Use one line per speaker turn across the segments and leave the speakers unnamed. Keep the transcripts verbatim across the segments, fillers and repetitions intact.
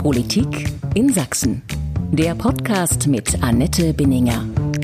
Politik in Sachsen. Der Podcast mit Annette Binninger.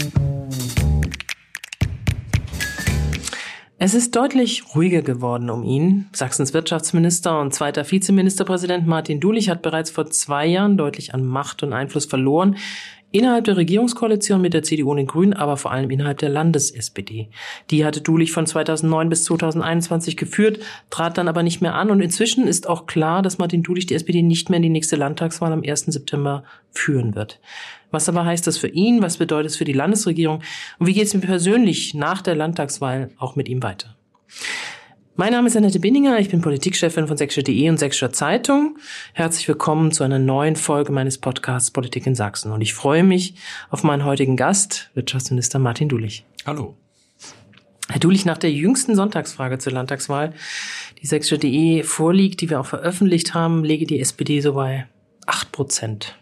Es ist deutlich ruhiger geworden um ihn. Sachsens Wirtschaftsminister und zweiter Vizeministerpräsident Martin Dulich hat bereits vor zwei Jahren deutlich an Macht und Einfluss verloren. Innerhalb der Regierungskoalition mit der C D U und den Grünen, aber vor allem innerhalb der Landes-S P D. Die hatte Dulich von zweitausendneun bis zweitausendeinundzwanzig geführt, trat dann aber nicht mehr an. Und inzwischen ist auch klar, dass Martin Dulich die S P D nicht mehr in die nächste Landtagswahl am ersten September führen wird. Was aber heißt das für ihn? Was bedeutet es für die Landesregierung? Und wie geht es mir persönlich nach der Landtagswahl auch mit ihm weiter? Mein Name ist Annette Binninger, ich bin Politikchefin von sächsische punkt de und Sächsischer Zeitung. Herzlich willkommen zu einer neuen Folge meines Podcasts Politik in Sachsen. Und ich freue mich auf meinen heutigen Gast, Wirtschaftsminister Martin Dulich.
Hallo.
Herr Dulich, nach der jüngsten Sonntagsfrage zur Landtagswahl, die sächsische punkt de vorliegt, die wir auch veröffentlicht haben, lege die S P D so bei acht Prozent.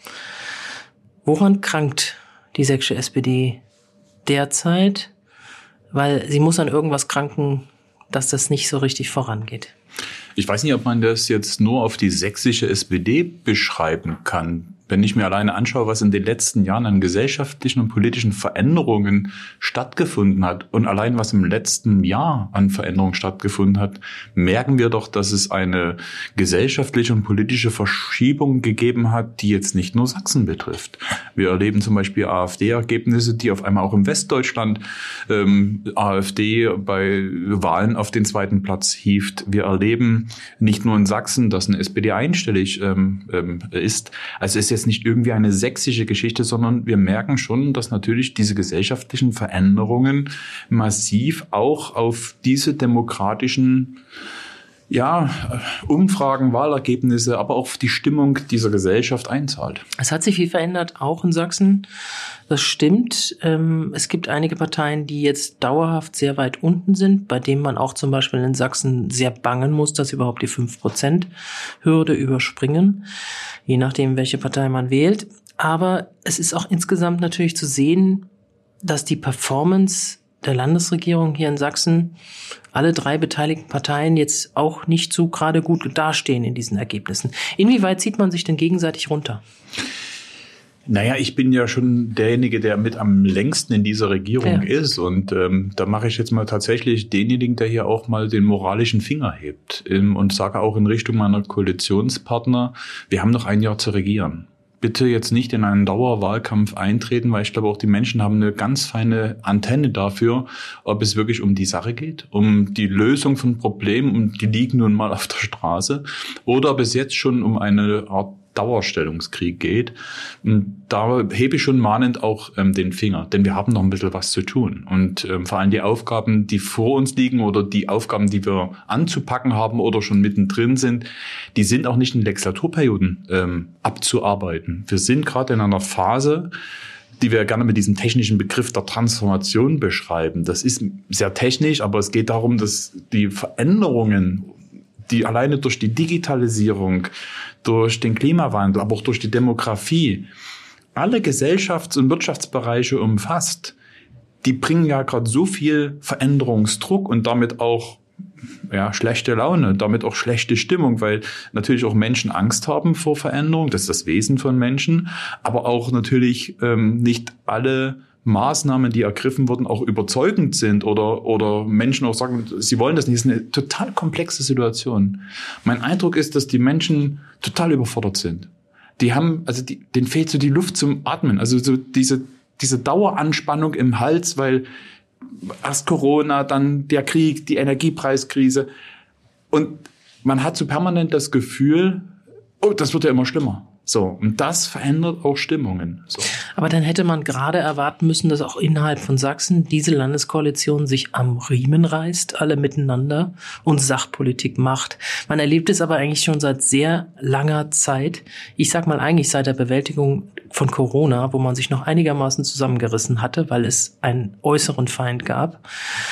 Woran krankt die sächsische S P D derzeit? Weil sie muss an irgendwas kranken, dass das nicht so richtig vorangeht.
Ich weiß nicht, ob man das jetzt nur auf die sächsische S P D beschreiben kann. Wenn ich mir alleine anschaue, was in den letzten Jahren an gesellschaftlichen und politischen Veränderungen stattgefunden hat und allein was im letzten Jahr an Veränderungen stattgefunden hat, merken wir doch, dass es eine gesellschaftliche und politische Verschiebung gegeben hat, die jetzt nicht nur Sachsen betrifft. Wir erleben zum Beispiel AfD-Ergebnisse, die auf einmal auch im Westdeutschland ähm, AfD bei Wahlen auf den zweiten Platz hieft. Wir erleben nicht nur in Sachsen, dass eine S P D einstellig ähm, ähm, ist. Also es ist jetzt nicht irgendwie eine sächsische Geschichte, sondern wir merken schon, dass natürlich diese gesellschaftlichen Veränderungen massiv auch auf diese demokratischen ja, Umfragen, Wahlergebnisse, aber auch auf die Stimmung dieser Gesellschaft einzahlt.
Es hat sich viel verändert, auch in Sachsen. Das stimmt. Es gibt einige Parteien, die jetzt dauerhaft sehr weit unten sind, bei denen man auch zum Beispiel in Sachsen sehr bangen muss, dass sie überhaupt die fünf Prozent Hürde überspringen, je nachdem, welche Partei man wählt. Aber es ist auch insgesamt natürlich zu sehen, dass die Performance der Landesregierung hier in Sachsen, alle drei beteiligten Parteien jetzt auch nicht so gerade gut dastehen in diesen Ergebnissen. Inwieweit zieht man sich denn gegenseitig runter?
Naja, ich bin ja schon derjenige, der mit am längsten in dieser Regierung
ja.
ist. Und ähm, da mache ich jetzt mal tatsächlich denjenigen, der hier auch mal den moralischen Finger hebt ähm, und sage auch in Richtung meiner Koalitionspartner, wir haben noch ein Jahr zu regieren. Bitte jetzt nicht in einen Dauerwahlkampf eintreten, weil ich glaube, auch die Menschen haben eine ganz feine Antenne dafür, ob es wirklich um die Sache geht, um die Lösung von Problemen, und die liegen nun mal auf der Straße, oder ob es jetzt schon um eine Art Dauerstellungskrieg geht. Und da hebe ich schon mahnend auch ähm, den Finger, denn wir haben noch ein bisschen was zu tun. Und ähm, vor allem die Aufgaben, die vor uns liegen, oder die Aufgaben, die wir anzupacken haben oder schon mittendrin sind, die sind auch nicht in Legislaturperioden ähm, abzuarbeiten. Wir sind gerade in einer Phase, die wir gerne mit diesem technischen Begriff der Transformation beschreiben. Das ist sehr technisch, aber es geht darum, dass die Veränderungen, die alleine durch die Digitalisierung, durch den Klimawandel, aber auch durch die Demografie alle Gesellschafts- und Wirtschaftsbereiche umfasst, die bringen ja gerade so viel Veränderungsdruck und damit auch ja, schlechte Laune, damit auch schlechte Stimmung, weil natürlich auch Menschen Angst haben vor Veränderung, das ist das Wesen von Menschen, aber auch natürlich ähm, nicht alle Maßnahmen, die ergriffen wurden, auch überzeugend sind oder oder Menschen auch sagen, sie wollen das nicht. Das ist eine total komplexe Situation. Mein Eindruck ist, dass die Menschen total überfordert sind. Die haben, also die, denen fehlt so die Luft zum Atmen. Also so diese diese Daueranspannung im Hals, weil erst Corona, dann der Krieg, die Energiepreiskrise. Und man hat so permanent das Gefühl, oh, das wird ja immer schlimmer. So, und das verändert auch Stimmungen. So.
Aber dann hätte man gerade erwarten müssen, dass auch innerhalb von Sachsen diese Landeskoalition sich am Riemen reißt, alle miteinander, und Sachpolitik macht. Man erlebt es aber eigentlich schon seit sehr langer Zeit. Ich sag mal eigentlich seit der Bewältigung von Corona, wo man sich noch einigermaßen zusammengerissen hatte, weil es einen äußeren Feind gab,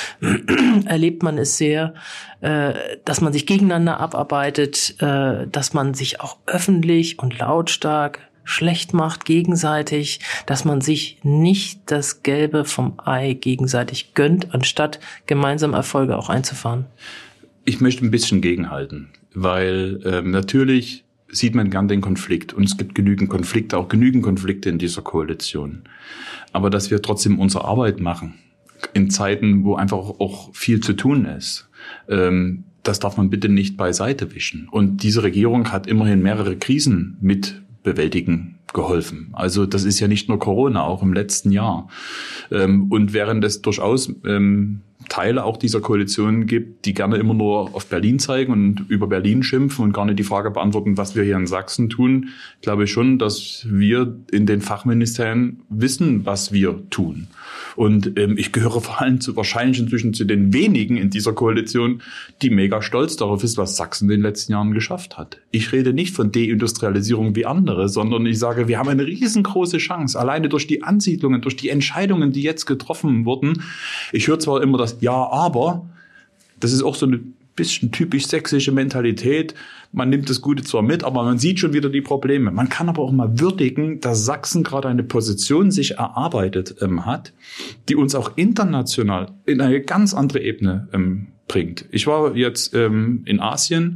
erlebt man es sehr, dass man sich gegeneinander abarbeitet, dass man sich auch öffentlich und lautstark schlecht macht gegenseitig, dass man sich nicht das Gelbe vom Ei gegenseitig gönnt, anstatt gemeinsam Erfolge auch einzufahren?
Ich möchte ein bisschen gegenhalten, weil ähm, natürlich sieht man gern den Konflikt. Und es gibt genügend Konflikte, auch genügend Konflikte in dieser Koalition. Aber dass wir trotzdem unsere Arbeit machen, in Zeiten, wo einfach auch viel zu tun ist, ähm, das darf man bitte nicht beiseite wischen. Und diese Regierung hat immerhin mehrere Krisen mit bewältigen geholfen. Also das ist ja nicht nur Corona, auch im letzten Jahr. Ähm, und während es durchaus ähm, Teile auch dieser Koalition gibt, die gerne immer nur auf Berlin zeigen und über Berlin schimpfen und gar nicht die Frage beantworten, was wir hier in Sachsen tun, glaube ich schon, dass wir in den Fachministerien wissen, was wir tun. Und ähm, ich gehöre vor allem zu, wahrscheinlich inzwischen zu den wenigen in dieser Koalition, die mega stolz darauf ist, was Sachsen in den letzten Jahren geschafft hat. Ich rede nicht von Deindustrialisierung wie andere, sondern ich sage, wir haben eine riesengroße Chance, alleine durch die Ansiedlungen, durch die Entscheidungen, die jetzt getroffen wurden. Ich höre zwar immer das Ja, aber, das ist auch so eine bisschen typisch sächsische Mentalität. Man nimmt das Gute zwar mit, aber man sieht schon wieder die Probleme. Man kann aber auch mal würdigen, dass Sachsen gerade eine Position sich erarbeitet ähm, hat, die uns auch international in eine ganz andere Ebene ähm, bringt. Ich war jetzt ähm, in Asien.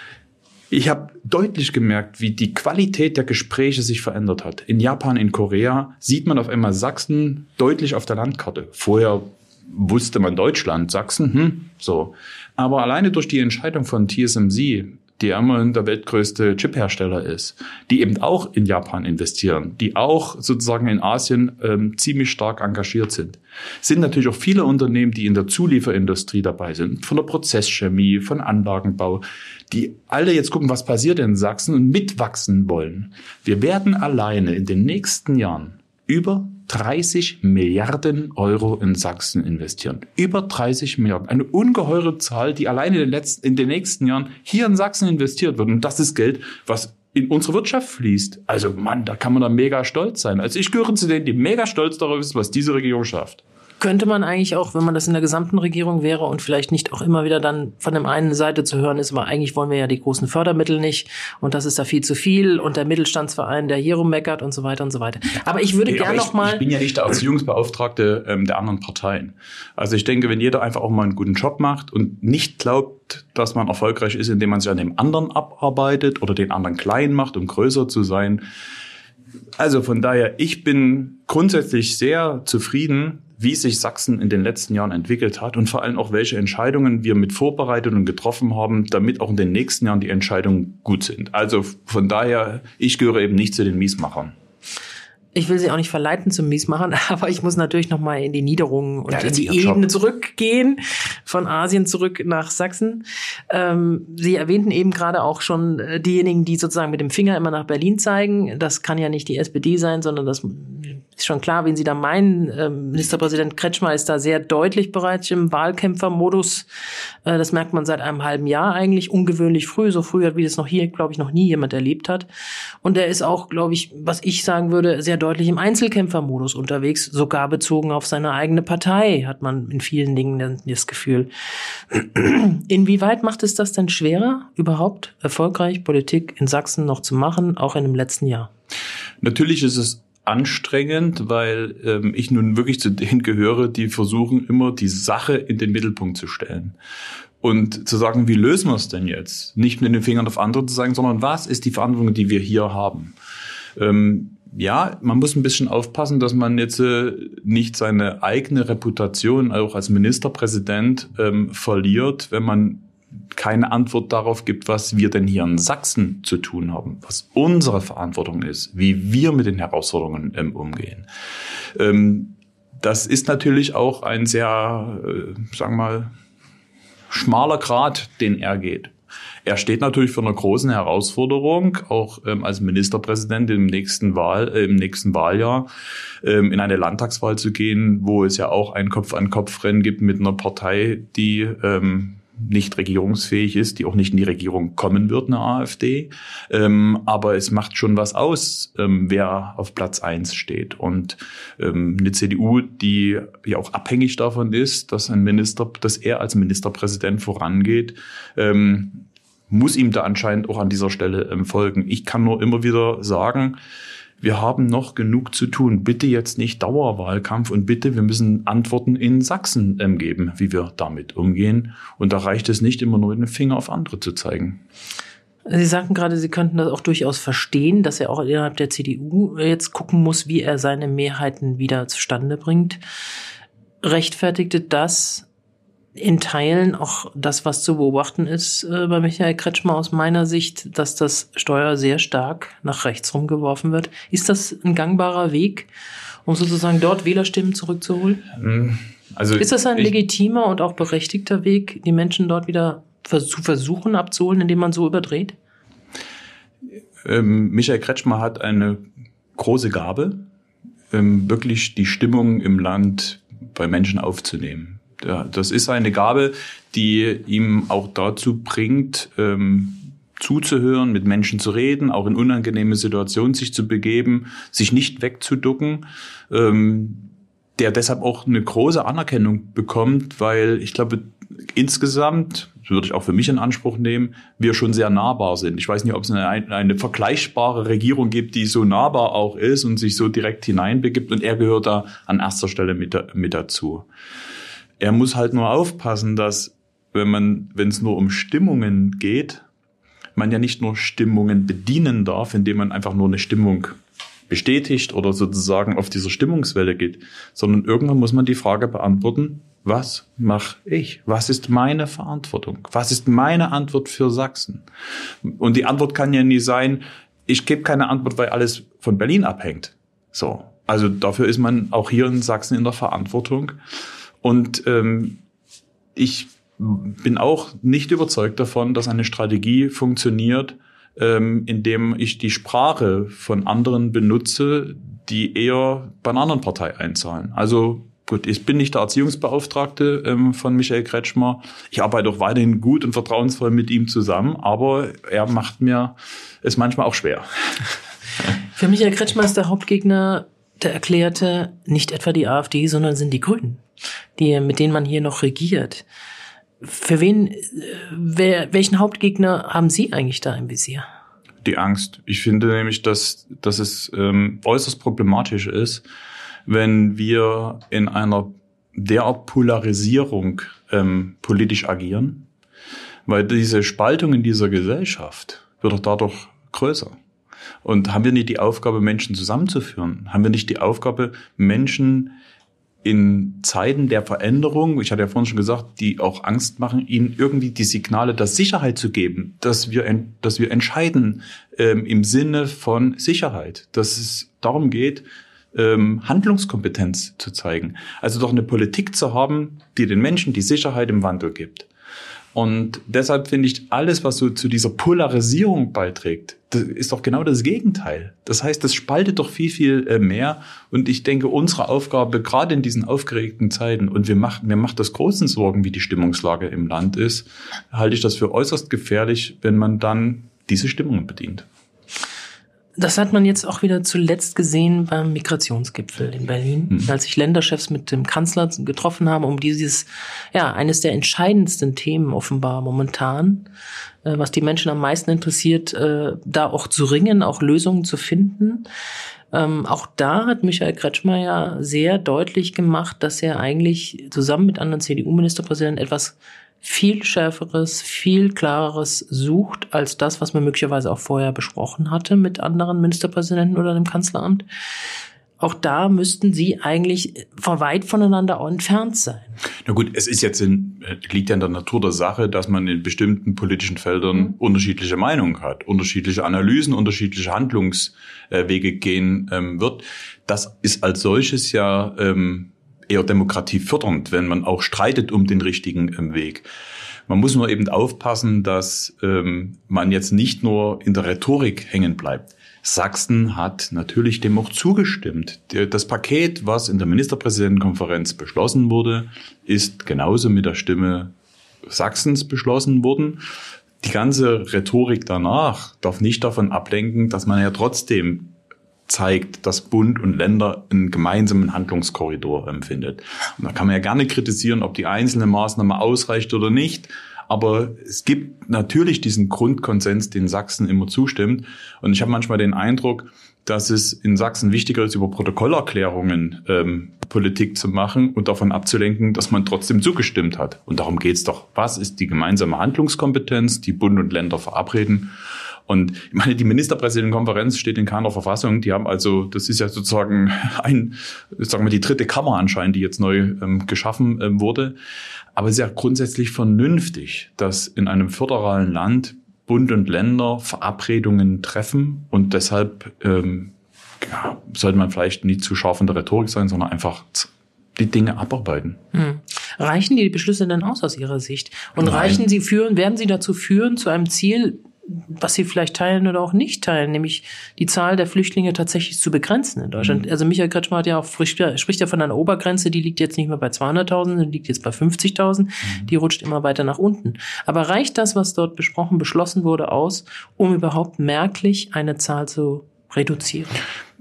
Ich habe deutlich gemerkt, wie die Qualität der Gespräche sich verändert hat. In Japan, in Korea sieht man auf einmal Sachsen deutlich auf der Landkarte. Vorher wusste man Deutschland, Sachsen, hm, so. Aber alleine durch die Entscheidung von T S M C, die immerhin der weltgrößte Chiphersteller ist, die eben auch in Japan investieren, die auch sozusagen in Asien ähm, ziemlich stark engagiert sind, sind natürlich auch viele Unternehmen, die in der Zulieferindustrie dabei sind, von der Prozesschemie, von Anlagenbau, die alle jetzt gucken, was passiert in Sachsen und mitwachsen wollen. Wir werden alleine in den nächsten Jahren über dreißig Milliarden Euro in Sachsen investieren. Über dreißig Milliarden. Eine ungeheure Zahl, die alleine in den, letzten, in den nächsten Jahren hier in Sachsen investiert wird. Und das ist Geld, was in unsere Wirtschaft fließt. Also Mann, da kann man da mega stolz sein. Also ich gehöre zu denen, die mega stolz darauf ist, was diese Regierung schafft.
Könnte man eigentlich auch, wenn man das in der gesamten Regierung wäre und vielleicht nicht auch immer wieder dann von der einen Seite zu hören ist, aber eigentlich wollen wir ja die großen Fördermittel nicht und das ist da viel zu viel und der Mittelstandsverein, der hier rummeckert und so weiter und so weiter. Aber ich würde nee, gerne noch mal...
Ich bin ja nicht der Erziehungsbeauftragte ähm, der anderen Parteien. Also ich denke, wenn jeder einfach auch mal einen guten Job macht und nicht glaubt, dass man erfolgreich ist, indem man sich an dem anderen abarbeitet oder den anderen klein macht, um größer zu sein. Also von daher, ich bin grundsätzlich sehr zufrieden, wie sich Sachsen in den letzten Jahren entwickelt hat und vor allem auch, welche Entscheidungen wir mit vorbereitet und getroffen haben, damit auch in den nächsten Jahren die Entscheidungen gut sind. Also von daher, ich gehöre eben nicht zu den Miesmachern.
Ich will Sie auch nicht verleiten zum Miesmachen, aber ich muss natürlich noch mal in die Niederungen und ja, in die Ebene
Job.
zurückgehen, von Asien zurück nach Sachsen. Ähm, Sie erwähnten eben gerade auch schon äh, diejenigen, die sozusagen mit dem Finger immer nach Berlin zeigen. Das kann ja nicht die S P D sein, sondern das ist schon klar, wen Sie da meinen. Ähm, Ministerpräsident Kretschmer ist da sehr deutlich bereits im Wahlkämpfermodus. Äh, das merkt man seit einem halben Jahr eigentlich, ungewöhnlich früh, so früh, wie das noch hier, glaube ich, noch nie jemand erlebt hat. Und er ist auch, glaube ich, was ich sagen würde, sehr deutlich deutlich im Einzelkämpfermodus unterwegs, sogar bezogen auf seine eigene Partei, hat man in vielen Dingen das Gefühl. Inwieweit macht es das denn schwerer, überhaupt erfolgreich Politik in Sachsen noch zu machen, auch in dem letzten Jahr?
Natürlich ist es anstrengend, weil ähm, ich nun wirklich zu denen gehöre, die versuchen, immer die Sache in den Mittelpunkt zu stellen. Und zu sagen, wie lösen wir es denn jetzt? Nicht mit den Fingern auf andere zu sagen, sondern was ist die Verantwortung, die wir hier haben? Ähm, Ja, man muss ein bisschen aufpassen, dass man jetzt äh, nicht seine eigene Reputation auch als Ministerpräsident ähm, verliert, wenn man keine Antwort darauf gibt, was wir denn hier in Sachsen zu tun haben, was unsere Verantwortung ist, wie wir mit den Herausforderungen ähm, umgehen. Ähm, das ist natürlich auch ein sehr, äh, sagen wir mal, schmaler Grat, den er geht. Er steht natürlich vor einer großen Herausforderung, auch ähm, als Ministerpräsident im nächsten Wahl, äh, im nächsten Wahljahr ähm, in eine Landtagswahl zu gehen, wo es ja auch ein Kopf-an-Kopf-Rennen gibt mit einer Partei, die ähm, nicht regierungsfähig ist, die auch nicht in die Regierung kommen wird, eine AfD. Ähm, aber es macht schon was aus, ähm, wer auf Platz eins steht. Und ähm, eine C D U, die ja auch abhängig davon ist, dass ein Minister, dass er als Ministerpräsident vorangeht, ähm, muss ihm da anscheinend auch an dieser Stelle ähm, folgen. Ich kann nur immer wieder sagen, wir haben noch genug zu tun. Bitte jetzt nicht Dauerwahlkampf und bitte, wir müssen Antworten in Sachsen ähm, geben, wie wir damit umgehen. Und da reicht es nicht immer nur, den Finger auf andere zu zeigen.
Sie sagten gerade, Sie könnten das auch durchaus verstehen, dass er auch innerhalb der C D U jetzt gucken muss, wie er seine Mehrheiten wieder zustande bringt. Rechtfertigte das in Teilen auch das, was zu beobachten ist äh, bei Michael Kretschmer aus meiner Sicht, dass das Steuer sehr stark nach rechts rumgeworfen wird? Ist das ein gangbarer Weg, um sozusagen dort Wählerstimmen zurückzuholen?
Also
ist das ein
ich,
legitimer und auch berechtigter Weg, die Menschen dort wieder zu versuchen abzuholen, indem man so überdreht?
Ähm, Michael Kretschmer hat eine große Gabe, ähm, wirklich die Stimmung im Land bei Menschen aufzunehmen. Ja, das ist eine Gabe, die ihm auch dazu bringt, ähm, zuzuhören, mit Menschen zu reden, auch in unangenehme Situationen sich zu begeben, sich nicht wegzuducken, ähm, der deshalb auch eine große Anerkennung bekommt, weil ich glaube, insgesamt, das würde ich auch für mich in Anspruch nehmen, wir schon sehr nahbar sind. Ich weiß nicht, ob es eine, eine vergleichbare Regierung gibt, die so nahbar auch ist und sich so direkt hineinbegibt. Und er gehört da an erster Stelle mit, mit dazu. Er muss halt nur aufpassen, dass, wenn man, wenn es nur um Stimmungen geht, man ja nicht nur Stimmungen bedienen darf, indem man einfach nur eine Stimmung bestätigt oder sozusagen auf dieser Stimmungswelle geht, sondern irgendwann muss man die Frage beantworten, was mache ich? Was ist meine Verantwortung? Was ist meine Antwort für Sachsen? Und die Antwort kann ja nie sein, ich gebe keine Antwort, weil alles von Berlin abhängt. So, also dafür ist man auch hier in Sachsen in der Verantwortung. Und ähm, ich bin auch nicht überzeugt davon, dass eine Strategie funktioniert, ähm, indem ich die Sprache von anderen benutze, die eher bei einer anderen Partei einzahlen. Also gut, ich bin nicht der Erziehungsbeauftragte ähm, von Michael Kretschmer. Ich arbeite auch weiterhin gut und vertrauensvoll mit ihm zusammen, aber er macht mir es manchmal auch schwer.
Für Michael Kretschmer ist der Hauptgegner, der erklärte, nicht etwa die AfD, sondern sind die Grünen, die, mit denen man hier noch regiert. Für wen, wer, welchen Hauptgegner haben Sie eigentlich da im Visier?
Die Angst. Ich finde nämlich, dass, dass es ähm, äußerst problematisch ist, wenn wir in einer derart Polarisierung ähm, politisch agieren, weil diese Spaltung in dieser Gesellschaft wird doch dadurch größer. Und haben wir nicht die Aufgabe, Menschen zusammenzuführen? Haben wir nicht die Aufgabe, Menschen in Zeiten der Veränderung, ich hatte ja vorhin schon gesagt, die auch Angst machen, ihnen irgendwie die Signale der Sicherheit zu geben, dass wir, dass wir entscheiden ähm, im Sinne von Sicherheit, dass es darum geht, ähm, Handlungskompetenz zu zeigen. Also doch eine Politik zu haben, die den Menschen die Sicherheit im Wandel gibt. Und deshalb finde ich, alles, was so zu dieser Polarisierung beiträgt, das ist doch genau das Gegenteil. Das heißt, das spaltet doch viel, viel mehr. Und ich denke, unsere Aufgabe, gerade in diesen aufgeregten Zeiten, und wir machen, mir macht das großen Sorgen, wie die Stimmungslage im Land ist, halte ich das für äußerst gefährlich, wenn man dann diese Stimmungen bedient.
Das hat man jetzt auch wieder zuletzt gesehen beim Migrationsgipfel in Berlin, mhm. als sich Länderchefs mit dem Kanzler getroffen haben, um dieses, ja, eines der entscheidendsten Themen offenbar momentan, äh, was die Menschen am meisten interessiert, äh, da auch zu ringen, auch Lösungen zu finden. Ähm, auch da hat Michael Kretschmer ja sehr deutlich gemacht, dass er eigentlich zusammen mit anderen C D U-Ministerpräsidenten etwas viel Schärferes, viel Klareres sucht als das, was man möglicherweise auch vorher besprochen hatte mit anderen Ministerpräsidenten oder dem Kanzleramt. Auch da müssten sie eigentlich weit voneinander entfernt sein.
Na gut, es ist jetzt in, liegt ja in der Natur der Sache, dass man in bestimmten politischen Feldern mhm. unterschiedliche Meinungen hat, unterschiedliche Analysen, unterschiedliche Handlungswege gehen ähm, wird. Das ist als solches ja ähm, eher demokratiefördernd, wenn man auch streitet um den richtigen ähm, Weg. Man muss nur eben aufpassen, dass ähm, man jetzt nicht nur in der Rhetorik hängen bleibt. Sachsen hat natürlich dem auch zugestimmt. Das Paket, was in der Ministerpräsidentenkonferenz beschlossen wurde, ist genauso mit der Stimme Sachsens beschlossen worden. Die ganze Rhetorik danach darf nicht davon ablenken, dass man ja trotzdem zeigt, dass Bund und Länder einen gemeinsamen Handlungskorridor empfindet. Und da kann man ja gerne kritisieren, ob die einzelne Maßnahme ausreicht oder nicht. Aber es gibt natürlich diesen Grundkonsens, den Sachsen immer zustimmt. Und ich habe manchmal den Eindruck, dass es in Sachsen wichtiger ist, über Protokollerklärungen ähm, Politik zu machen und davon abzulenken, dass man trotzdem zugestimmt hat. Und darum geht's doch. Was ist die gemeinsame Handlungskompetenz, die Bund und Länder verabreden? Und ich meine, die Ministerpräsidentenkonferenz steht in keiner Verfassung. Die haben also, das ist ja sozusagen ein, sagen wir, die dritte Kammer anscheinend, die jetzt neu ähm, geschaffen ähm, wurde. Aber es ist ja grundsätzlich vernünftig, dass in einem föderalen Land Bund und Länder Verabredungen treffen und deshalb ähm, ja, sollte man vielleicht nicht zu scharf in der Rhetorik sein, sondern einfach die Dinge abarbeiten.
Hm. Reichen die Beschlüsse denn aus aus Ihrer Sicht? Und Nein. reichen sie führen, werden sie dazu führen zu einem Ziel, was Sie vielleicht teilen oder auch nicht teilen, nämlich die Zahl der Flüchtlinge tatsächlich zu begrenzen in Deutschland. Mhm. Also Michael Kretschmer hat ja auch, spricht ja von einer Obergrenze, die liegt jetzt nicht mehr bei zweihunderttausend, die liegt jetzt bei fünfzigtausend, mhm. die rutscht immer weiter nach unten. Aber reicht das, was dort besprochen, beschlossen wurde, aus, um überhaupt merklich eine Zahl zu reduzieren?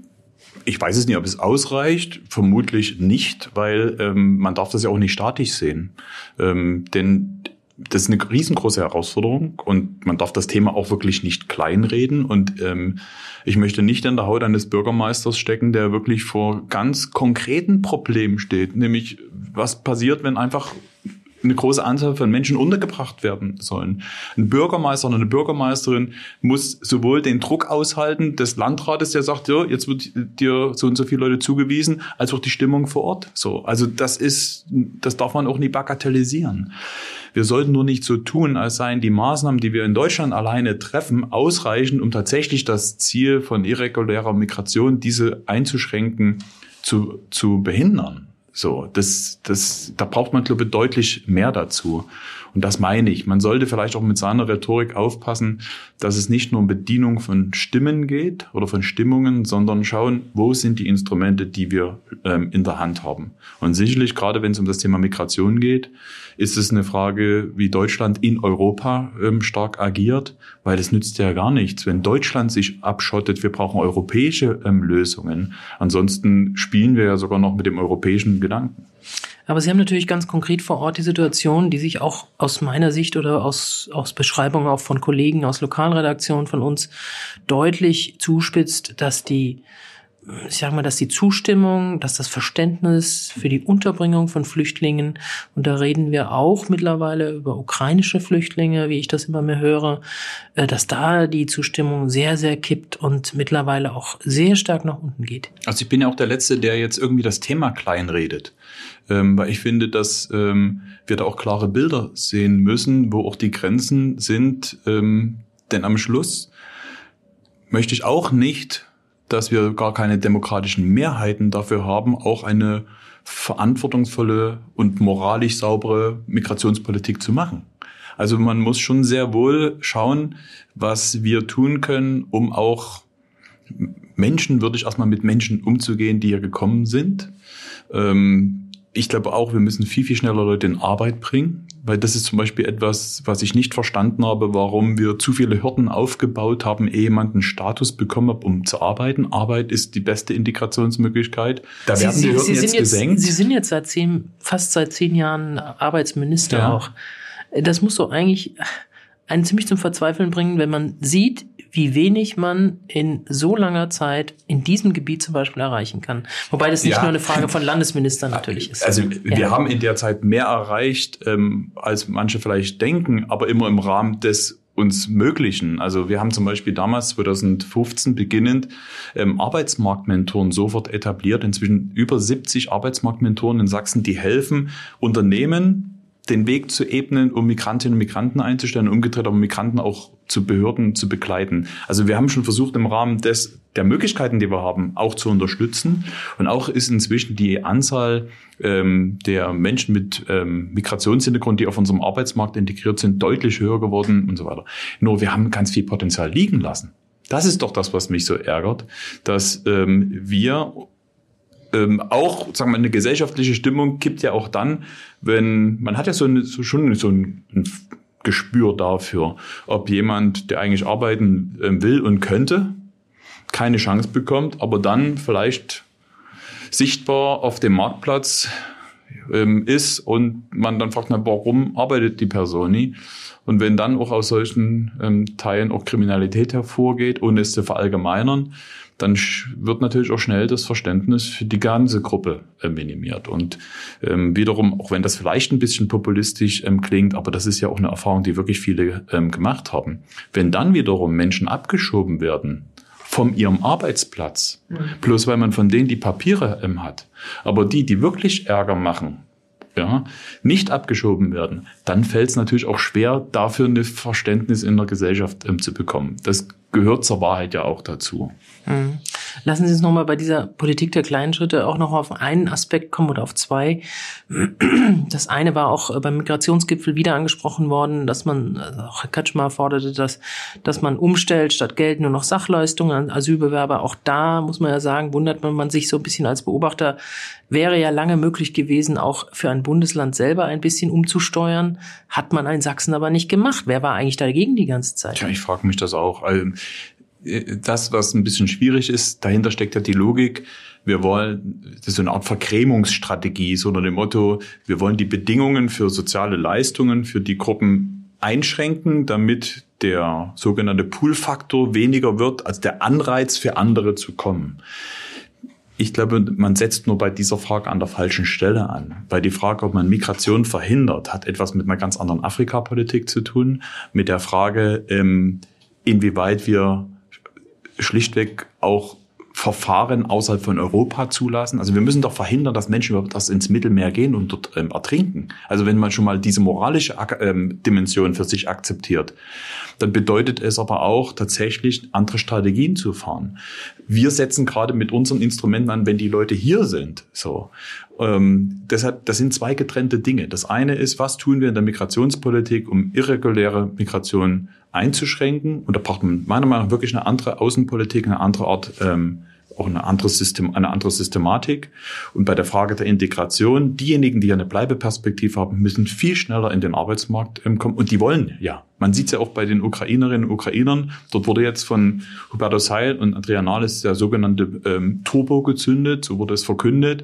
Ich weiß es nicht, ob es ausreicht. Vermutlich nicht, weil ähm, man darf das ja auch nicht statisch sehen. Ähm, denn das ist eine riesengroße Herausforderung und man darf das Thema auch wirklich nicht kleinreden. Und ähm, ich möchte nicht in der Haut eines Bürgermeisters stecken, der wirklich vor ganz konkreten Problemen steht. Nämlich, was passiert, wenn einfach eine große Anzahl von Menschen untergebracht werden sollen. Ein Bürgermeister oder eine Bürgermeisterin muss sowohl den Druck aushalten des Landrates, der sagt, ja, jetzt wird dir so und so viele Leute zugewiesen, als auch die Stimmung vor Ort. So, also das ist, das darf man auch nie bagatellisieren. Wir sollten nur nicht so tun, als seien die Maßnahmen, die wir in Deutschland alleine treffen, ausreichend, um tatsächlich das Ziel von irregulärer Migration, diese einzuschränken, zu, zu behindern. So, das, das, da braucht man, glaube ich, deutlich mehr dazu. Und das meine ich. Man sollte vielleicht auch mit seiner Rhetorik aufpassen, dass es nicht nur um Bedienung von Stimmen geht oder von Stimmungen, sondern schauen, wo sind die Instrumente, die wir ähm, in der Hand haben. Und sicherlich, gerade wenn es um das Thema Migration geht, ist es eine Frage, wie Deutschland in Europa ähm, stark agiert, weil es nützt ja gar nichts, wenn Deutschland sich abschottet. Wir brauchen europäische ähm, Lösungen. Ansonsten spielen wir ja sogar noch mit dem europäischen Gedanken.
Aber Sie haben natürlich ganz konkret vor Ort die Situation, die sich auch aus meiner Sicht oder aus, aus Beschreibungen auch von Kollegen aus Lokalredaktionen von uns deutlich zuspitzt, dass die, ich sag mal, dass die Zustimmung, dass das Verständnis für die Unterbringung von Flüchtlingen, und da reden wir auch mittlerweile über ukrainische Flüchtlinge, wie ich das immer mehr höre, dass da die Zustimmung sehr, sehr kippt und mittlerweile auch sehr stark nach unten geht.
Also ich bin ja auch der Letzte, der jetzt irgendwie das Thema kleinredet. Ähm, weil ich finde, dass ähm, wir da auch klare Bilder sehen müssen, wo auch die Grenzen sind. Ähm, denn am Schluss möchte ich auch nicht, dass wir gar keine demokratischen Mehrheiten dafür haben, auch eine verantwortungsvolle und moralisch saubere Migrationspolitik zu machen. Also man muss schon sehr wohl schauen, was wir tun können, um auch menschenwürdig erstmal mit Menschen umzugehen, die hier gekommen sind. Ähm, Ich glaube auch, wir müssen viel, viel schneller Leute in Arbeit bringen, weil das ist zum Beispiel etwas, was ich nicht verstanden habe, warum wir zu viele Hürden aufgebaut haben, ehe jemand einen Status bekommen hat, um zu arbeiten. Arbeit ist die beste Integrationsmöglichkeit. Da
Sie,
werden die
Sie,
Hürden
Sie
jetzt,
jetzt
gesenkt.
Sie sind jetzt seit zehn, fast seit zehn Jahren Arbeitsminister
Ja.
auch. Das muss doch eigentlich einen ziemlich zum Verzweifeln bringen, wenn man sieht, wie wenig man in so langer Zeit in diesem Gebiet zum Beispiel erreichen kann. Wobei das nicht
Ja.
nur eine Frage von Landesministern natürlich ist.
Also wir
Ja.
haben in der Zeit mehr erreicht, ähm, als manche vielleicht denken, aber immer im Rahmen des uns Möglichen. Also wir haben zum Beispiel damals zweitausendfünfzehn beginnend ähm, Arbeitsmarktmentoren sofort etabliert. Inzwischen über siebzig Arbeitsmarktmentoren in Sachsen, die helfen Unternehmen, den Weg zu ebnen, um Migrantinnen und Migranten einzustellen, umgedreht aber Migranten auch zu Behörden zu begleiten. Also wir haben schon versucht, im Rahmen des der Möglichkeiten, die wir haben, auch zu unterstützen. Und auch ist inzwischen die Anzahl ähm, der Menschen mit ähm, Migrationshintergrund, die auf unserem Arbeitsmarkt integriert sind, deutlich höher geworden und so weiter. Nur wir haben ganz viel Potenzial liegen lassen. Das ist doch das, was mich so ärgert, dass ähm, wir Ähm, auch, sagen wir mal, eine gesellschaftliche Stimmung kippt ja auch dann, wenn, man hat ja so, eine, so schon so ein, ein Gespür dafür, ob jemand, der eigentlich arbeiten äh, will und könnte, keine Chance bekommt, aber dann vielleicht sichtbar auf dem Marktplatz ähm, ist und man dann fragt, na, warum arbeitet die Person nie? Und wenn dann auch aus solchen ähm, Teilen auch Kriminalität hervorgeht, ohne es zu verallgemeinern, dann wird natürlich auch schnell das Verständnis für die ganze Gruppe äh, minimiert. Und ähm, wiederum, auch wenn das vielleicht ein bisschen populistisch ähm, klingt, aber das ist ja auch eine Erfahrung, die wirklich viele ähm, gemacht haben. Wenn dann wiederum Menschen abgeschoben werden von ihrem Arbeitsplatz, mhm. bloß weil man von denen die Papiere ähm, hat, aber die, die wirklich Ärger machen, ja, nicht abgeschoben werden, dann fällt es natürlich auch schwer, dafür ein Verständnis in der Gesellschaft ähm, zu bekommen. Das gehört zur Wahrheit ja auch dazu.
Mhm. Lassen Sie uns nochmal bei dieser Politik der kleinen Schritte auch noch auf einen Aspekt kommen oder auf zwei. Das eine war auch beim Migrationsgipfel wieder angesprochen worden, dass man, also auch Herr Kretschmer forderte, dass, dass man umstellt, statt Geld nur noch Sachleistungen an Asylbewerber. Auch da muss man ja sagen, wundert man sich so ein bisschen als Beobachter, wäre ja lange möglich gewesen, auch für ein Bundesland selber ein bisschen umzusteuern. Hat man in Sachsen aber nicht gemacht. Wer war eigentlich dagegen die ganze Zeit?
Ja, ich frage mich das auch. Das, was ein bisschen schwierig ist, dahinter steckt ja die Logik, wir wollen, das ist so eine Art Vergrämungsstrategie, so unter dem Motto, wir wollen die Bedingungen für soziale Leistungen für die Gruppen einschränken, damit der sogenannte Pull-Faktor weniger wird, als der Anreiz für andere zu kommen. Ich glaube, man setzt nur bei dieser Frage an der falschen Stelle an. Weil die Frage, ob man Migration verhindert, hat etwas mit einer ganz anderen Afrikapolitik zu tun, mit der Frage, inwieweit wir schlichtweg auch Verfahren außerhalb von Europa zulassen. Also wir müssen doch verhindern, dass Menschen überhaupt erst ins Mittelmeer gehen und dort ähm, ertrinken. Also wenn man schon mal diese moralische ähm, Dimension für sich akzeptiert, dann bedeutet es aber auch tatsächlich andere Strategien zu fahren. Wir setzen gerade mit unseren Instrumenten an, wenn die Leute hier sind. So. Ähm, deshalb, das sind zwei getrennte Dinge. Das eine ist, was tun wir in der Migrationspolitik, um irreguläre Migration einzuschränken? Und da braucht man meiner Meinung nach wirklich eine andere Außenpolitik, eine andere Art, ähm, auch eine andere System, eine andere Systematik. Und bei der Frage der Integration, diejenigen, die ja eine Bleibeperspektive haben, müssen viel schneller in den Arbeitsmarkt ähm, kommen. Und die wollen, ja. Man sieht es ja auch bei den Ukrainerinnen und Ukrainern. Dort wurde jetzt von Hubertus Heil und Andrea Nahles der sogenannte ähm, Turbo gezündet, so wurde es verkündet.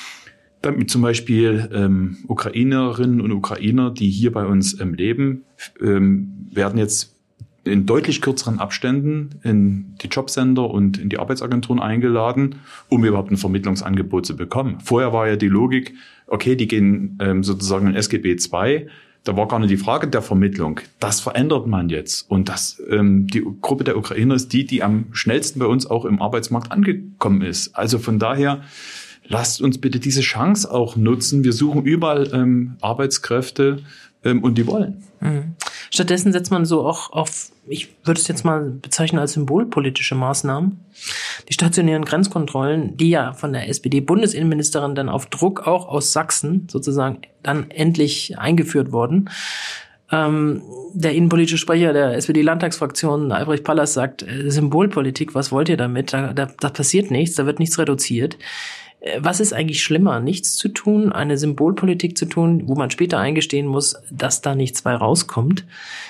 Damit zum Beispiel ähm, Ukrainerinnen und Ukrainer, die hier bei uns ähm, leben, ähm, werden jetzt in deutlich kürzeren Abständen in die Jobcenter und in die Arbeitsagenturen eingeladen, um überhaupt ein Vermittlungsangebot zu bekommen. Vorher war ja die Logik, okay, die gehen ähm, sozusagen in S G B zwei, da war gar nicht die Frage der Vermittlung. Das verändert man jetzt. Und das, ähm, die Gruppe der Ukrainer ist die, die am schnellsten bei uns auch im Arbeitsmarkt angekommen ist. Also von daher, lasst uns bitte diese Chance auch nutzen. Wir suchen überall ähm, Arbeitskräfte ähm, und die wollen.
Mhm. Stattdessen setzt man so auch auf, ich würde es jetzt mal bezeichnen als symbolpolitische Maßnahmen, die stationären Grenzkontrollen, die ja von der S P D-Bundesinnenministerin dann auf Druck auch aus Sachsen sozusagen dann endlich eingeführt wurden. Ähm, der innenpolitische Sprecher der S P D-Landtagsfraktion, Albrecht Pallas, sagt, äh, Symbolpolitik, was wollt ihr damit? Da, da, da passiert nichts, da wird nichts reduziert. Was ist eigentlich schlimmer, nichts zu tun, eine Symbolpolitik zu tun, wo man später eingestehen muss, dass da nichts bei rauskommt?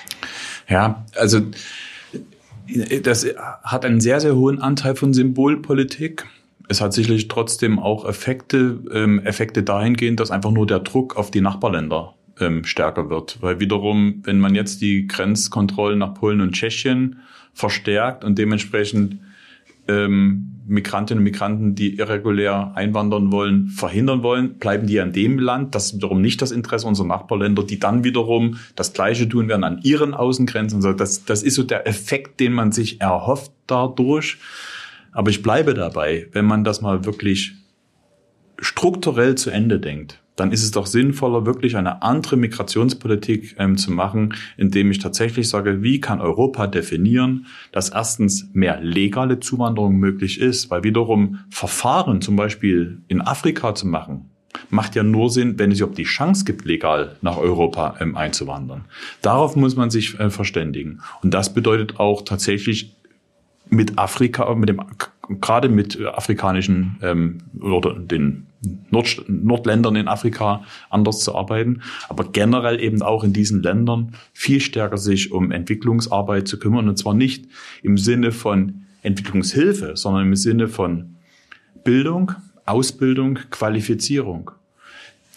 Ja, also das hat einen sehr, sehr hohen Anteil von Symbolpolitik. Es hat sicherlich trotzdem auch Effekte, ähm, Effekte dahingehend, dass einfach nur der Druck auf die Nachbarländer ähm, stärker wird. Weil wiederum, wenn man jetzt die Grenzkontrollen nach Polen und Tschechien verstärkt und dementsprechend ähm, Migrantinnen und Migranten, die irregulär einwandern wollen, verhindern wollen, bleiben die an dem Land. Das ist wiederum nicht das Interesse unserer Nachbarländer, die dann wiederum das Gleiche tun werden an ihren Außengrenzen. Das, das ist so der Effekt, den man sich erhofft dadurch. Aber ich bleibe dabei, wenn man das mal wirklich strukturell zu Ende denkt, dann ist es doch sinnvoller, wirklich eine andere Migrationspolitik ähm, zu machen, indem ich tatsächlich sage, wie kann Europa definieren, dass erstens mehr legale Zuwanderung möglich ist, weil wiederum Verfahren zum Beispiel in Afrika zu machen, macht ja nur Sinn, wenn es überhaupt die Chance gibt, legal nach Europa ähm, einzuwandern. Darauf muss man sich äh, verständigen. Und das bedeutet auch tatsächlich mit Afrika, mit dem gerade mit afrikanischen ähm, oder den Nord- Nordländern in Afrika anders zu arbeiten, aber generell eben auch in diesen Ländern viel stärker sich um Entwicklungsarbeit zu kümmern, und zwar nicht im Sinne von Entwicklungshilfe, sondern im Sinne von Bildung, Ausbildung, Qualifizierung.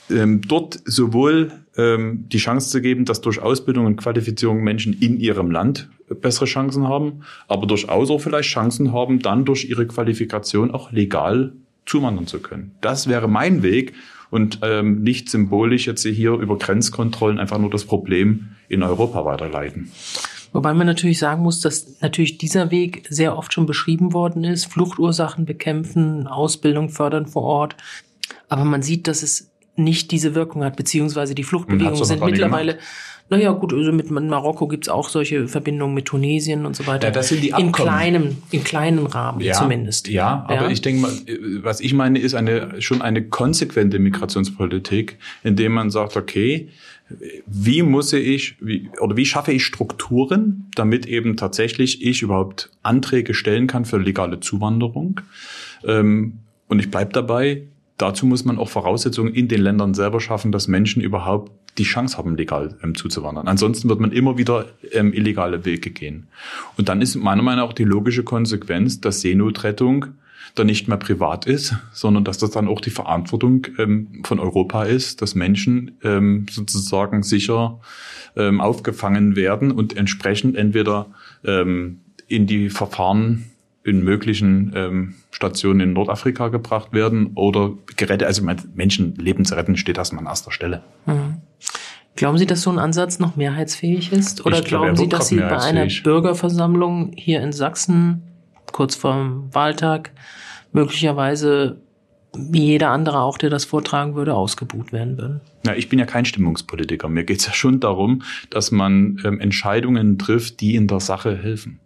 ähm, dort sowohl ähm, die Chance zu geben, dass durch Ausbildung und Qualifizierung Menschen in ihrem Land bessere Chancen haben, aber durchaus auch vielleicht Chancen haben, dann durch ihre Qualifikation auch legal zuwandern zu können. Das wäre mein Weg und ähm, nicht symbolisch jetzt hier über Grenzkontrollen einfach nur das Problem in Europa weiterleiten.
Wobei man natürlich sagen muss, dass natürlich dieser Weg sehr oft schon beschrieben worden ist. Fluchtursachen bekämpfen, Ausbildung fördern vor Ort. Aber man sieht, dass es nicht diese Wirkung hat, beziehungsweise die Fluchtbewegungen sind mittlerweile, naja gut, also mit Marokko gibt's auch solche Verbindungen mit Tunesien und so weiter.
Ja, das sind die Abkommen.
In kleinem, in kleinen Rahmen
ja,
zumindest.
Ja, aber ja. ich denke mal, was ich meine, ist eine schon eine konsequente Migrationspolitik, indem man sagt, okay, wie muss ich, wie, oder wie schaffe ich Strukturen, damit eben tatsächlich ich überhaupt Anträge stellen kann für legale Zuwanderung. Ähm, und ich bleibe dabei, dazu muss man auch Voraussetzungen in den Ländern selber schaffen, dass Menschen überhaupt die Chance haben, legal ähm, zuzuwandern. Ansonsten wird man immer wieder ähm, illegale Wege gehen. Und dann ist meiner Meinung nach auch die logische Konsequenz, dass Seenotrettung dann nicht mehr privat ist, sondern dass das dann auch die Verantwortung ähm, von Europa ist, dass Menschen ähm, sozusagen sicher ähm, aufgefangen werden und entsprechend entweder ähm, in die Verfahren in möglichen ähm, Stationen in Nordafrika gebracht werden oder gerettet. Also Menschenleben zu retten steht erstmal an erster Stelle.
Mhm. Glauben Sie, dass so ein Ansatz noch mehrheitsfähig ist? Oder
ich glaube,
glauben Sie, dass Sie bei einer Bürgerversammlung hier in Sachsen kurz vorm Wahltag möglicherweise, wie jeder andere auch, der das vortragen würde, ausgebuht werden würden?
Ja, ich bin ja kein Stimmungspolitiker. Mir geht es ja schon darum, dass man ähm, Entscheidungen trifft, die in der Sache helfen.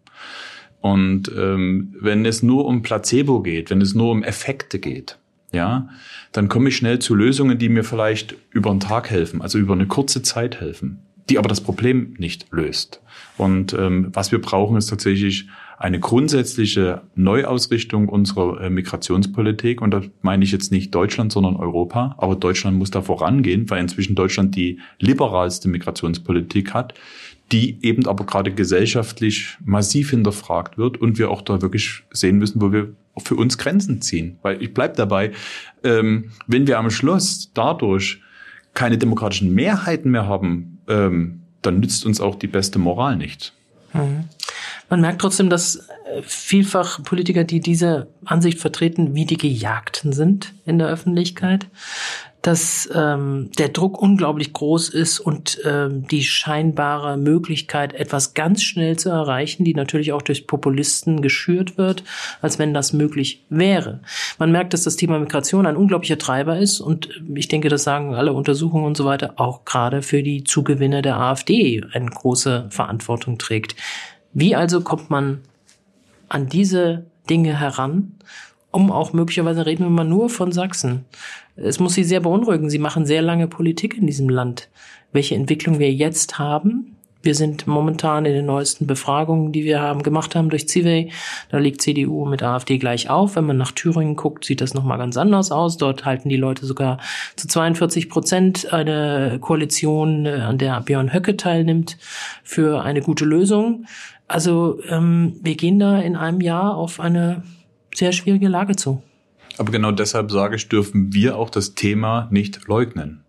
Und ähm, wenn es nur um Placebo geht, wenn es nur um Effekte geht, ja, dann komme ich schnell zu Lösungen, die mir vielleicht über einen Tag helfen, also über eine kurze Zeit helfen, die aber das Problem nicht löst. Und ähm, was wir brauchen, ist tatsächlich eine grundsätzliche Neuausrichtung unserer äh, Migrationspolitik. Und da meine ich jetzt nicht Deutschland, sondern Europa. Aber Deutschland muss da vorangehen, weil inzwischen Deutschland die liberalste Migrationspolitik hat, die eben aber gerade gesellschaftlich massiv hinterfragt wird und wir auch da wirklich sehen müssen, wo wir für uns Grenzen ziehen. Weil ich bleib dabei, ähm, wenn wir am Schluss dadurch keine demokratischen Mehrheiten mehr haben, ähm, dann nützt uns auch die beste Moral nicht.
Mhm. Man merkt trotzdem, dass vielfach Politiker, die diese Ansicht vertreten, wie die Gejagten sind in der Öffentlichkeit, dass ähm, der Druck unglaublich groß ist und ähm, die scheinbare Möglichkeit, etwas ganz schnell zu erreichen, die natürlich auch durch Populisten geschürt wird, als wenn das möglich wäre. Man merkt, dass das Thema Migration ein unglaublicher Treiber ist und ich denke, das sagen alle Untersuchungen und so weiter, auch gerade für die Zugewinne der AfD eine große Verantwortung trägt. Wie also kommt man an diese Dinge heran, um auch möglicherweise, reden wir mal nur von Sachsen. Es muss Sie sehr beunruhigen. Sie machen sehr lange Politik in diesem Land. Welche Entwicklung wir jetzt haben, wir sind momentan in den neuesten Befragungen, die wir haben gemacht haben durch Civey, da liegt C D U mit AfD gleich auf. Wenn man nach Thüringen guckt, sieht das nochmal ganz anders aus. Dort halten die Leute sogar zu zweiundvierzig Prozent eine Koalition, an der Björn Höcke teilnimmt, für eine gute Lösung. Also ähm, wir gehen da in einem Jahr auf eine sehr schwierige Lage zu.
Aber genau deshalb sage ich, dürfen wir auch das Thema nicht leugnen.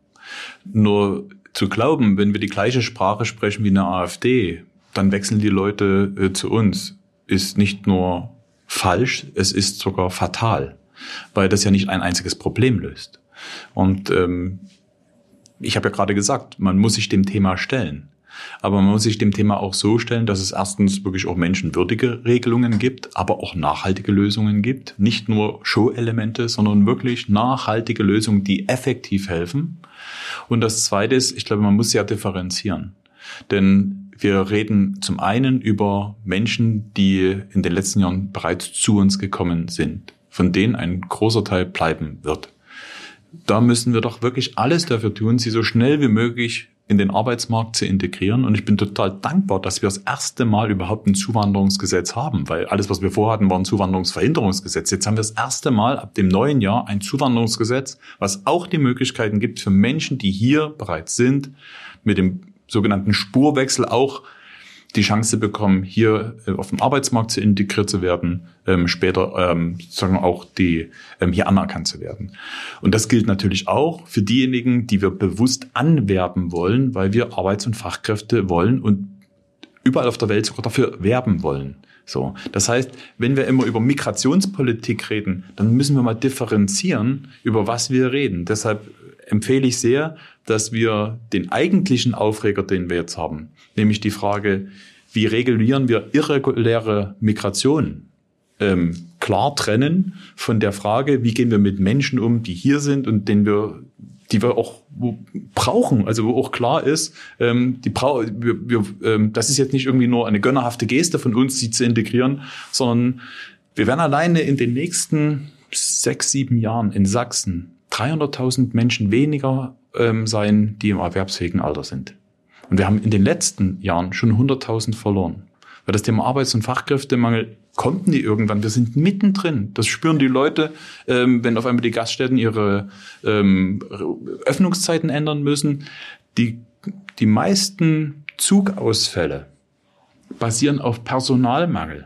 Nur zu glauben, wenn wir die gleiche Sprache sprechen wie eine AfD, dann wechseln die Leute äh, zu uns, ist nicht nur falsch, es ist sogar fatal, weil das ja nicht ein einziges Problem löst. Und ähm, ich habe ja gerade gesagt, man muss sich dem Thema stellen. Aber man muss sich dem Thema auch so stellen, dass es erstens wirklich auch menschenwürdige Regelungen gibt, aber auch nachhaltige Lösungen gibt. Nicht nur Show-Elemente, sondern wirklich nachhaltige Lösungen, die effektiv helfen. Und das Zweite ist, ich glaube, man muss ja differenzieren. Denn wir reden zum einen über Menschen, die in den letzten Jahren bereits zu uns gekommen sind, von denen ein großer Teil bleiben wird. Da müssen wir doch wirklich alles dafür tun, sie so schnell wie möglich in den Arbeitsmarkt zu integrieren. Und ich bin total dankbar, dass wir das erste Mal überhaupt ein Zuwanderungsgesetz haben, weil alles, was wir vorhatten, war ein Zuwanderungsverhinderungsgesetz. Jetzt haben wir das erste Mal ab dem neuen Jahr ein Zuwanderungsgesetz, was auch die Möglichkeiten gibt für Menschen, die hier bereits sind, mit dem sogenannten Spurwechsel auch die Chance bekommen, hier äh, auf dem Arbeitsmarkt zu integriert zu werden, ähm, später ähm, sozusagen auch die ähm, hier anerkannt zu werden. Und das gilt natürlich auch für diejenigen, die wir bewusst anwerben wollen, weil wir Arbeits- und Fachkräfte wollen und überall auf der Welt sogar dafür werben wollen. So, das heißt, wenn wir immer über Migrationspolitik reden, dann müssen wir mal differenzieren, über was wir reden. Deshalb empfehle ich sehr, dass wir den eigentlichen Aufreger, den wir jetzt haben, nämlich die Frage, wie regulieren wir irreguläre Migration, ähm, klar trennen von der Frage, wie gehen wir mit Menschen um, die hier sind und denen wir, die wir auch brauchen, also wo auch klar ist, ähm, die brau- wir, wir, ähm, das ist jetzt nicht irgendwie nur eine gönnerhafte Geste von uns, sie zu integrieren, sondern wir werden alleine in den nächsten sechs, sieben Jahren in Sachsen dreihunderttausend Menschen weniger ähm, sein, die im erwerbsfähigen Alter sind. Und wir haben in den letzten Jahren schon hunderttausend verloren. Weil das Thema Arbeits- und Fachkräftemangel kommt nie irgendwann. Wir sind mittendrin. Das spüren die Leute, ähm, wenn auf einmal die Gaststätten ihre ähm, Öffnungszeiten ändern müssen. Die, die meisten Zugausfälle basieren auf Personalmangel.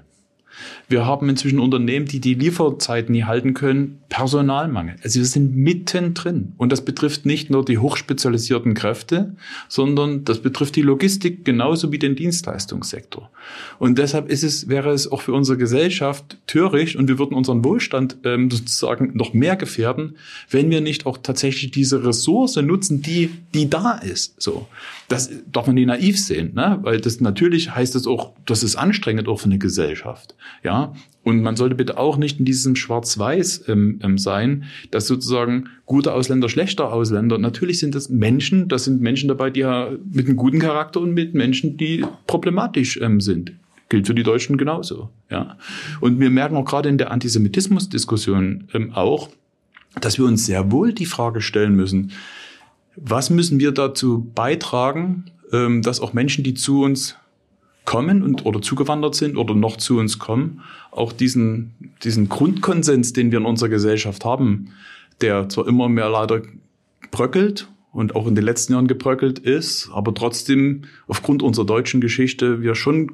Wir haben inzwischen Unternehmen, die die Lieferzeiten nie halten können, Personalmangel. Also wir sind mittendrin. Und das betrifft nicht nur die hochspezialisierten Kräfte, sondern das betrifft die Logistik genauso wie den Dienstleistungssektor. Und deshalb ist es, wäre es auch für unsere Gesellschaft töricht und wir würden unseren Wohlstand ähm, sozusagen noch mehr gefährden, wenn wir nicht auch tatsächlich diese Ressource nutzen, die, die da ist. So. Das darf man nicht naiv sehen, ne? Weil das natürlich heißt es auch, das ist anstrengend auch für eine Gesellschaft. Ja, und man sollte bitte auch nicht in diesem Schwarz-Weiß ähm, ähm, sein, dass sozusagen gute Ausländer, schlechter Ausländer, natürlich sind das Menschen, das sind Menschen dabei, die ja mit einem guten Charakter und mit Menschen, die problematisch ähm, sind. Gilt für die Deutschen genauso. Ja, und wir merken auch gerade in der Antisemitismus-Diskussion ähm, auch, dass wir uns sehr wohl die Frage stellen müssen, was müssen wir dazu beitragen, ähm, dass auch Menschen, die zu uns kommen und oder zugewandert sind oder noch zu uns kommen, auch diesen diesen Grundkonsens, den wir in unserer Gesellschaft haben, der zwar immer mehr leider bröckelt und auch in den letzten Jahren gebröckelt ist, aber trotzdem aufgrund unserer deutschen Geschichte wir schon,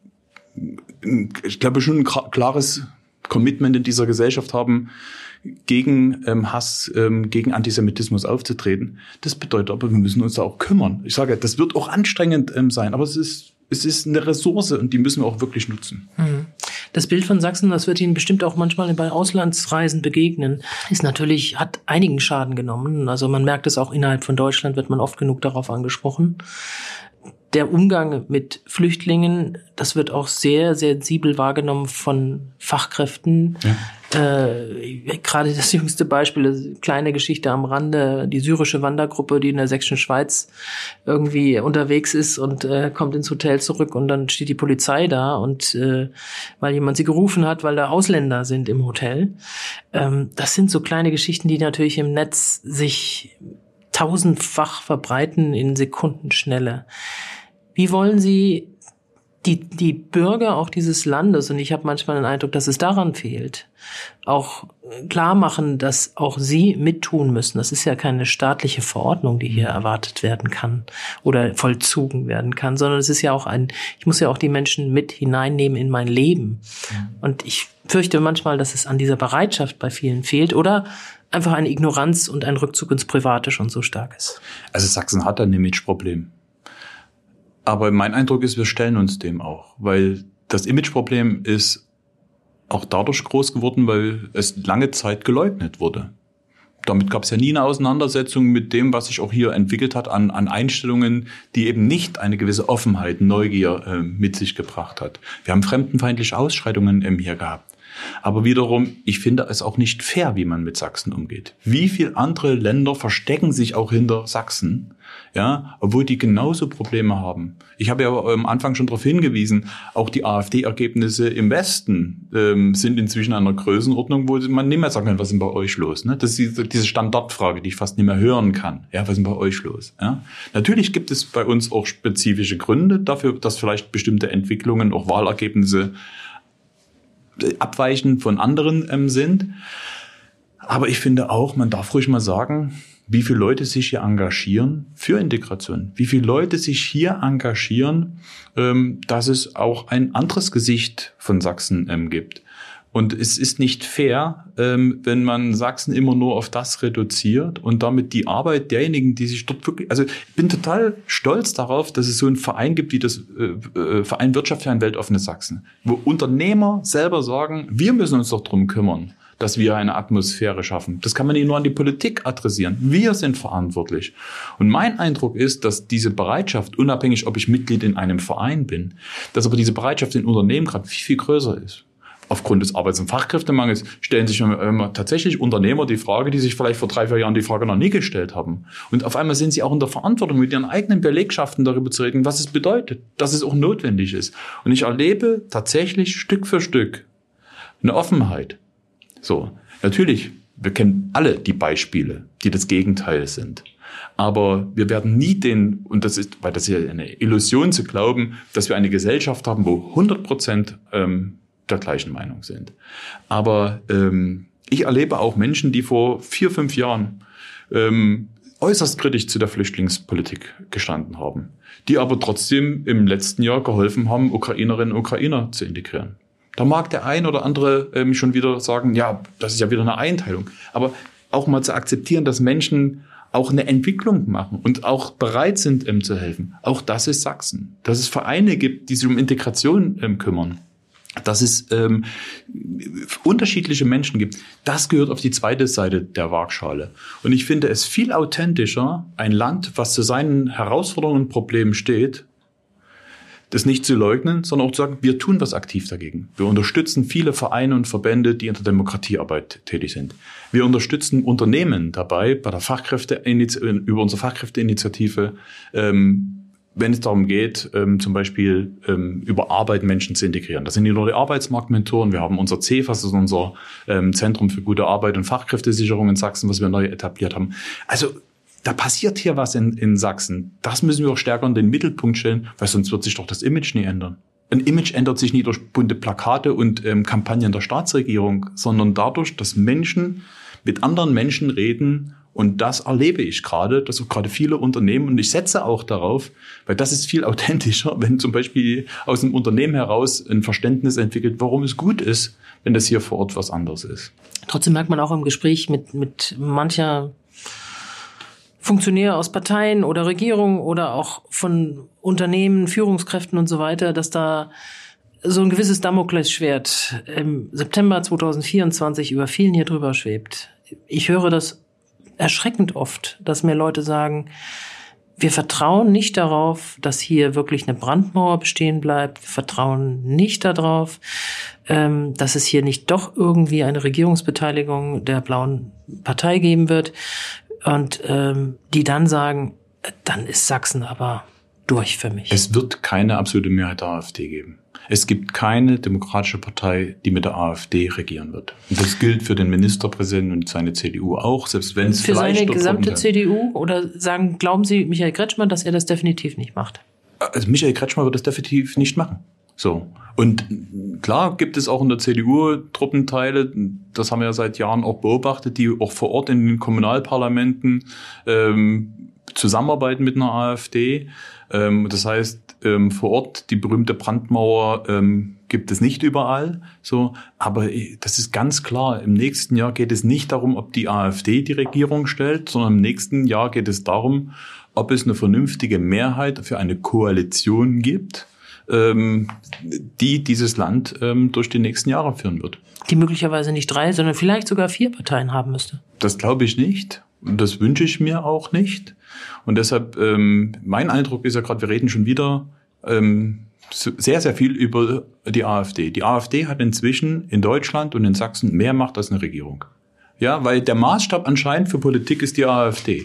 ich glaube schon ein klares Commitment in dieser Gesellschaft haben, gegen ähm, Hass, ähm, gegen Antisemitismus aufzutreten. Das bedeutet aber, wir müssen uns da auch kümmern. Ich sage, das wird auch anstrengend ähm, sein, aber es ist Es ist eine Ressource und die müssen wir auch wirklich nutzen.
Das Bild von Sachsen, das wird Ihnen bestimmt auch manchmal bei Auslandsreisen begegnen, ist natürlich, hat einigen Schaden genommen. Also man merkt es auch innerhalb von Deutschland, wird man oft genug darauf angesprochen. Der Umgang mit Flüchtlingen, das wird auch sehr, sehr sensibel wahrgenommen von Fachkräften. Ja. Äh, gerade das jüngste Beispiel, eine kleine Geschichte am Rande, die syrische Wandergruppe, die in der sächsischen Schweiz irgendwie unterwegs ist und äh, kommt ins Hotel zurück und dann steht die Polizei da und äh, weil jemand sie gerufen hat, weil da Ausländer sind im Hotel. Ähm, das sind so kleine Geschichten, die natürlich im Netz sich tausendfach verbreiten in Sekundenschnelle. Wie wollen Sie die die Bürger auch dieses Landes, und ich habe manchmal den Eindruck, dass es daran fehlt, auch klar machen, dass auch sie mittun müssen? Das ist ja keine staatliche Verordnung, die hier erwartet werden kann oder vollzogen werden kann, sondern es ist ja auch ein, ich muss ja auch die Menschen mit hineinnehmen in mein Leben. Und ich fürchte manchmal, dass es an dieser Bereitschaft bei vielen fehlt oder einfach eine Ignoranz und ein Rückzug ins Private schon so stark ist.
Also Sachsen hat ein Imageproblem. Aber mein Eindruck ist, wir stellen uns dem auch, weil das Imageproblem ist auch dadurch groß geworden, weil es lange Zeit geleugnet wurde. Damit gab es ja nie eine Auseinandersetzung mit dem, was sich auch hier entwickelt hat an, an Einstellungen, die eben nicht eine gewisse Offenheit, Neugier äh, mit sich gebracht hat. Wir haben fremdenfeindliche Ausschreitungen ähm, hier gehabt. Aber wiederum, ich finde es auch nicht fair, wie man mit Sachsen umgeht. Wie viele andere Länder verstecken sich auch hinter Sachsen, ja, obwohl die genauso Probleme haben. Ich habe ja am Anfang schon darauf hingewiesen, auch die AfD-Ergebnisse im Westen ähm, sind inzwischen einer Größenordnung, wo man nicht mehr sagen kann, was ist denn bei euch los? Ne? Das ist diese Standardfrage, die ich fast nicht mehr hören kann. Ja, was ist denn bei euch los? Ja? Natürlich gibt es bei uns auch spezifische Gründe dafür, dass vielleicht bestimmte Entwicklungen, auch Wahlergebnisse abweichend von anderen ähm, sind. Aber ich finde auch, man darf ruhig mal sagen, wie viele Leute sich hier engagieren für Integration, wie viele Leute sich hier engagieren, ähm, dass es auch ein anderes Gesicht von Sachsen ähm, gibt. Und es ist nicht fair, ähm, wenn man Sachsen immer nur auf das reduziert und damit die Arbeit derjenigen, die sich dort wirklich, also ich bin total stolz darauf, dass es so einen Verein gibt wie das äh, äh, Verein Wirtschaft für ein weltoffenes Sachsen, wo Unternehmer selber sagen, wir müssen uns doch drum kümmern, dass wir eine Atmosphäre schaffen. Das kann man nicht nur an die Politik adressieren. Wir sind verantwortlich. Und mein Eindruck ist, dass diese Bereitschaft, unabhängig ob ich Mitglied in einem Verein bin, dass aber diese Bereitschaft in Unternehmen gerade viel, viel größer ist. Aufgrund des Arbeits- und Fachkräftemangels stellen sich immer tatsächlich Unternehmer die Frage, die sich vielleicht vor drei, vier Jahren die Frage noch nie gestellt haben. Und auf einmal sind sie auch in der Verantwortung, mit ihren eigenen Belegschaften darüber zu reden, was es bedeutet, dass es auch notwendig ist. Und ich erlebe tatsächlich Stück für Stück eine Offenheit. So, natürlich, wir kennen alle die Beispiele, die das Gegenteil sind. Aber wir werden nie den, und das ist, weil das ist ja eine Illusion zu glauben, dass wir eine Gesellschaft haben, wo hundert Prozent ähm, der gleichen Meinung sind. Aber ähm, ich erlebe auch Menschen, die vor vier, fünf Jahren ähm, äußerst kritisch zu der Flüchtlingspolitik gestanden haben, die aber trotzdem im letzten Jahr geholfen haben, Ukrainerinnen und Ukrainer zu integrieren. Da mag der ein oder andere ähm, schon wieder sagen, ja, das ist ja wieder eine Einteilung. Aber auch mal zu akzeptieren, dass Menschen auch eine Entwicklung machen und auch bereit sind, ähm, zu helfen. Auch das ist Sachsen. Dass es Vereine gibt, die sich um Integration ähm, kümmern. Dass es ähm, unterschiedliche Menschen gibt, das gehört auf die zweite Seite der Waagschale. Und ich finde es viel authentischer, ein Land, was zu seinen Herausforderungen und Problemen steht, das nicht zu leugnen, sondern auch zu sagen, wir tun was aktiv dagegen. Wir unterstützen viele Vereine und Verbände, die in der Demokratiearbeit tätig sind. Wir unterstützen Unternehmen dabei, bei der Fachkräfteinitiative, über unsere Fachkräfteinitiative, ähm, wenn es darum geht, ähm, zum Beispiel ähm, über Arbeit Menschen zu integrieren. Das sind nicht nur die Arbeitsmarktmentoren, wir haben unser C E F A S, das ist unser ähm, Zentrum für gute Arbeit und Fachkräftesicherung in Sachsen, was wir neu etabliert haben. Also da passiert hier was in, in Sachsen. Das müssen wir auch stärker in den Mittelpunkt stellen, weil sonst wird sich doch das Image nie ändern. Ein Image ändert sich nicht durch bunte Plakate und ähm, Kampagnen der Staatsregierung, sondern dadurch, dass Menschen mit anderen Menschen reden. Und das erlebe ich gerade, dass auch gerade viele Unternehmen, und ich setze auch darauf, weil das ist viel authentischer, wenn zum Beispiel aus einem Unternehmen heraus ein Verständnis entwickelt, warum es gut ist, wenn das hier vor Ort was anderes ist.
Trotzdem merkt man auch im Gespräch mit, mit mancher Funktionäre aus Parteien oder Regierungen oder auch von Unternehmen, Führungskräften und so weiter, dass da so ein gewisses Damoklesschwert im September zwanzig vierundzwanzig über vielen hier drüber schwebt. Ich höre das erschreckend oft, dass mir Leute sagen, wir vertrauen nicht darauf, dass hier wirklich eine Brandmauer bestehen bleibt. Wir vertrauen nicht darauf, ähm, dass es hier nicht doch irgendwie eine Regierungsbeteiligung der Blauen Partei geben wird. Und ähm, die dann sagen, dann ist Sachsen aber durch für mich.
Es wird keine absolute Mehrheit der AfD geben. Es gibt keine demokratische Partei, die mit der AfD regieren wird. Und das gilt für den Ministerpräsidenten und seine C D U auch, selbst wenn es
für
vielleicht
seine gesamte
hat.
C D U? Oder sagen, glauben Sie, Michael Kretschmann, dass er das definitiv nicht macht?
Also Michael Kretschmann wird das definitiv nicht machen. So. Und klar gibt es auch in der C D U Truppenteile, das haben wir ja seit Jahren auch beobachtet, die auch vor Ort in den Kommunalparlamenten ähm, zusammenarbeiten mit einer AfD. Ähm, das heißt, ähm, vor Ort die berühmte Brandmauer ähm, gibt es nicht überall. So, aber das ist ganz klar. Im nächsten Jahr geht es nicht darum, ob die AfD die Regierung stellt, sondern im nächsten Jahr geht es darum, ob es eine vernünftige Mehrheit für eine Koalition gibt, ähm, die dieses Land ähm, durch die nächsten Jahre führen wird.
Die möglicherweise nicht drei, sondern vielleicht sogar vier Parteien haben müsste.
Das glaube ich nicht. Und das wünsche ich mir auch nicht. Und deshalb, ähm, mein Eindruck ist ja gerade, wir reden schon wieder ähm, sehr, sehr viel über die AfD. Die AfD hat inzwischen in Deutschland und in Sachsen mehr Macht als eine Regierung. Ja, weil der Maßstab anscheinend für Politik ist die AfD.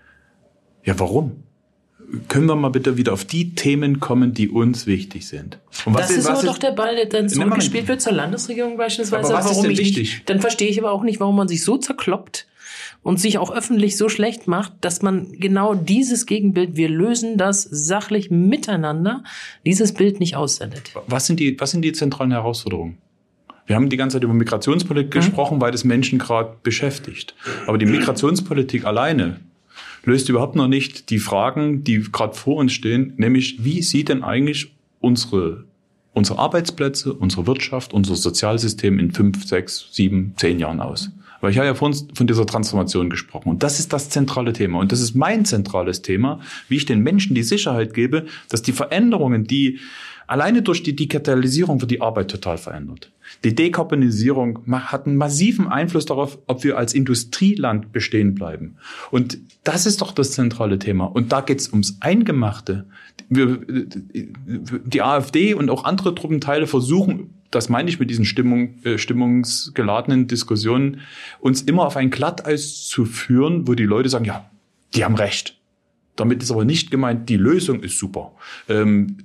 Ja, warum? Können wir mal bitte wieder auf die Themen kommen, die uns wichtig sind?
Und was das ist, ist aber doch der Ball, der dann zurückgespielt wird zur Landesregierung beispielsweise.
Aber was warum ist denn wichtig?
Nicht, dann verstehe ich aber auch nicht, warum man sich so zerkloppt und sich auch öffentlich so schlecht macht, dass man genau dieses Gegenbild, wir lösen das sachlich miteinander, dieses Bild nicht aussendet.
Was sind die, was sind die zentralen Herausforderungen? Wir haben die ganze Zeit über Migrationspolitik mhm. gesprochen, weil das Menschen gerade beschäftigt. Aber die Migrationspolitik alleine löst überhaupt noch nicht die Fragen, die gerade vor uns stehen, nämlich wie sieht denn eigentlich unsere, unsere Arbeitsplätze, unsere Wirtschaft, unser Sozialsystem in fünf, sechs, sieben, zehn Jahren aus? Weil ich habe ja vorhin von dieser Transformation gesprochen. Und das ist das zentrale Thema. Und das ist mein zentrales Thema, wie ich den Menschen die Sicherheit gebe, dass die Veränderungen, die alleine durch die Digitalisierung wird die Arbeit total verändert. Die Dekarbonisierung hat einen massiven Einfluss darauf, ob wir als Industrieland bestehen bleiben. Und das ist doch das zentrale Thema. Und da geht es ums Eingemachte. Wir, die AfD und auch andere Truppenteile versuchen, das meine ich mit diesen Stimmung, äh, stimmungsgeladenen Diskussionen, uns immer auf ein Glatteis zu führen, wo die Leute sagen, ja, die haben recht. Damit ist aber nicht gemeint, die Lösung ist super. Ähm,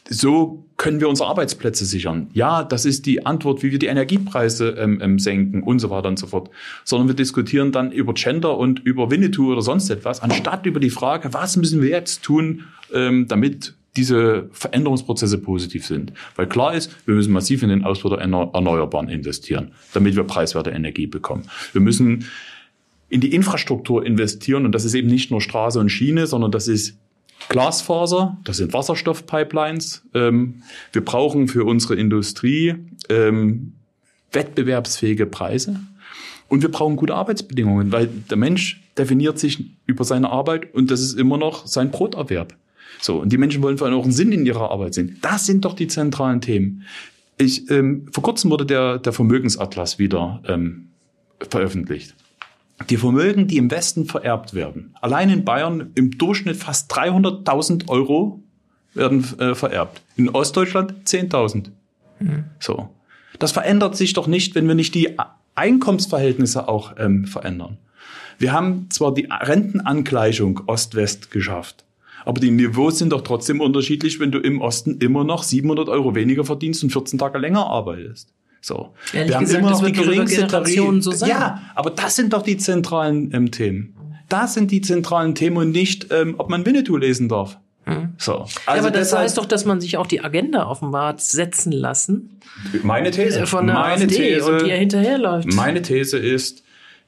so können wir unsere Arbeitsplätze sichern. Ja, das ist die Antwort, wie wir die Energiepreise ähm, ähm, senken und so weiter und so fort. Sondern wir diskutieren dann über Gender und über Winnetou oder sonst etwas, anstatt über die Frage, was müssen wir jetzt tun, ähm, damit diese Veränderungsprozesse positiv sind. Weil klar ist, wir müssen massiv in den Ausbau der Erneuerbaren investieren, damit wir preiswerte Energie bekommen. Wir müssen in die Infrastruktur investieren und das ist eben nicht nur Straße und Schiene, sondern das ist Glasfaser, das sind Wasserstoffpipelines. Ähm, wir brauchen für unsere Industrie ähm, wettbewerbsfähige Preise und wir brauchen gute Arbeitsbedingungen, weil der Mensch definiert sich über seine Arbeit und das ist immer noch sein Broterwerb. So, und die Menschen wollen vor allem auch einen Sinn in ihrer Arbeit sehen. Das sind doch die zentralen Themen. Ich, ähm, vor kurzem wurde der, der Vermögensatlas wieder ähm, veröffentlicht. Die Vermögen, die im Westen vererbt werden, allein in Bayern im Durchschnitt fast dreihunderttausend Euro werden äh, vererbt. In Ostdeutschland zehntausend. Mhm. So. Das verändert sich doch nicht, wenn wir nicht die Einkommensverhältnisse auch ähm, verändern. Wir haben zwar die Rentenangleichung Ost-West geschafft, aber die Niveaus sind doch trotzdem unterschiedlich, wenn du im Osten immer noch siebenhundert Euro weniger verdienst und vierzehn Tage länger arbeitest. So.
Ehrlich
wir haben
gesagt,
immer noch
das
die
wird
geringste
Generationen so sein.
Ja, aber das sind doch die zentralen ähm, Themen. Das sind die zentralen Themen und nicht, ähm, ob man Winnetou lesen darf.
Hm.
So.
Also
Also
ja, aber das
deshalb,
heißt doch, dass man sich auch die Agenda offenbar hat setzen lassen.
Meine These,
von der
meine
AfD
These,
und die er hinterherläuft.
Meine These ist,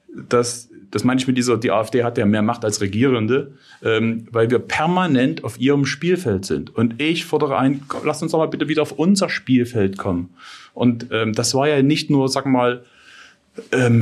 dass, das meine ich mit dieser, die AfD hat ja mehr Macht als Regierende, ähm, weil wir permanent auf ihrem Spielfeld sind. Und ich fordere ein, komm, lasst uns doch mal bitte wieder auf unser Spielfeld kommen. Und ähm, das war ja nicht nur, sag mal, ähm,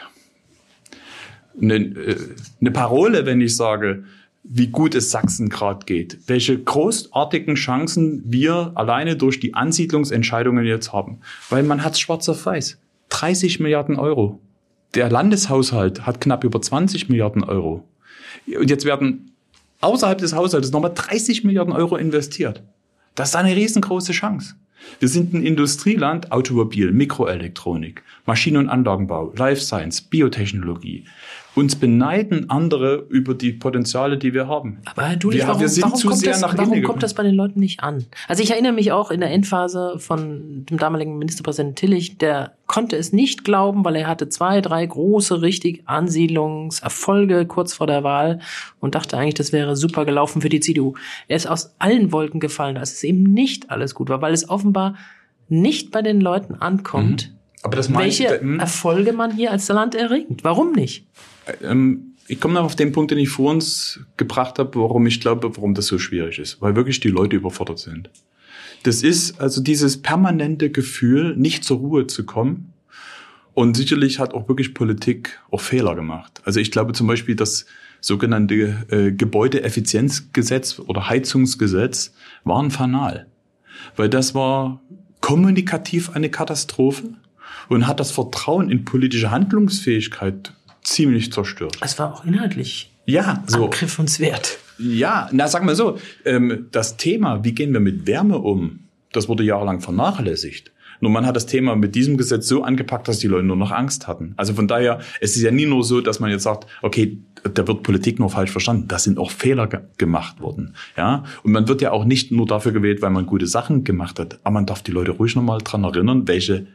eine, äh, eine Parole, wenn ich sage, wie gut es Sachsen gerade geht. Welche großartigen Chancen wir alleine durch die Ansiedlungsentscheidungen jetzt haben. Weil man hat es schwarz auf weiß. dreißig Milliarden Euro. Der Landeshaushalt hat knapp über zwanzig Milliarden Euro. Und jetzt werden außerhalb des Haushaltes nochmal dreißig Milliarden Euro investiert. Das ist eine riesengroße Chance. Wir sind ein Industrieland, Automobil, Mikroelektronik, Maschinen- und Anlagenbau, Life Science, Biotechnologie. Uns beneiden andere über die Potenziale, die wir haben.
Aber Herr Dulich,
wir,
warum,
wir sind
warum,
zu
kommt,
sehr
das,
nach
warum
innen
kommt das bei den Leuten nicht an? Also ich erinnere mich auch in der Endphase von dem damaligen Ministerpräsidenten Tillich, der konnte es nicht glauben, weil er hatte zwei, drei große, richtig Ansiedlungserfolge kurz vor der Wahl und dachte eigentlich, das wäre super gelaufen für die C D U. Er ist aus allen Wolken gefallen, dass es eben nicht alles gut war, weil es offenbar nicht bei den Leuten ankommt,
mhm. Aber das
welche
ich, hm.
Erfolge man hier als Land erringt. Warum nicht?
Ähm, ich komme noch auf den Punkt, den ich vor uns gebracht habe, warum ich glaube, warum das so schwierig ist. Weil wirklich die Leute überfordert sind. Das ist also dieses permanente Gefühl, nicht zur Ruhe zu kommen. Und sicherlich hat auch wirklich Politik auch Fehler gemacht. Also ich glaube zum Beispiel, das sogenannte äh, Gebäudeeffizienzgesetz oder Heizungsgesetz war ein Fanal. Weil das war kommunikativ eine Katastrophe und hat das Vertrauen in politische Handlungsfähigkeit ziemlich zerstört.
Es war auch inhaltlich
ja, so.
angriffenswert.
Ja, na sagen wir so, ähm, das Thema, wie gehen wir mit Wärme um, das wurde jahrelang vernachlässigt. Nur man hat das Thema mit diesem Gesetz so angepackt, dass die Leute nur noch Angst hatten. Also von daher, es ist ja nie nur so, dass man jetzt sagt, okay, da wird Politik nur falsch verstanden. Da sind auch Fehler ge- gemacht worden. Ja, und man wird ja auch nicht nur dafür gewählt, weil man gute Sachen gemacht hat. Aber man darf die Leute ruhig nochmal dran erinnern, welche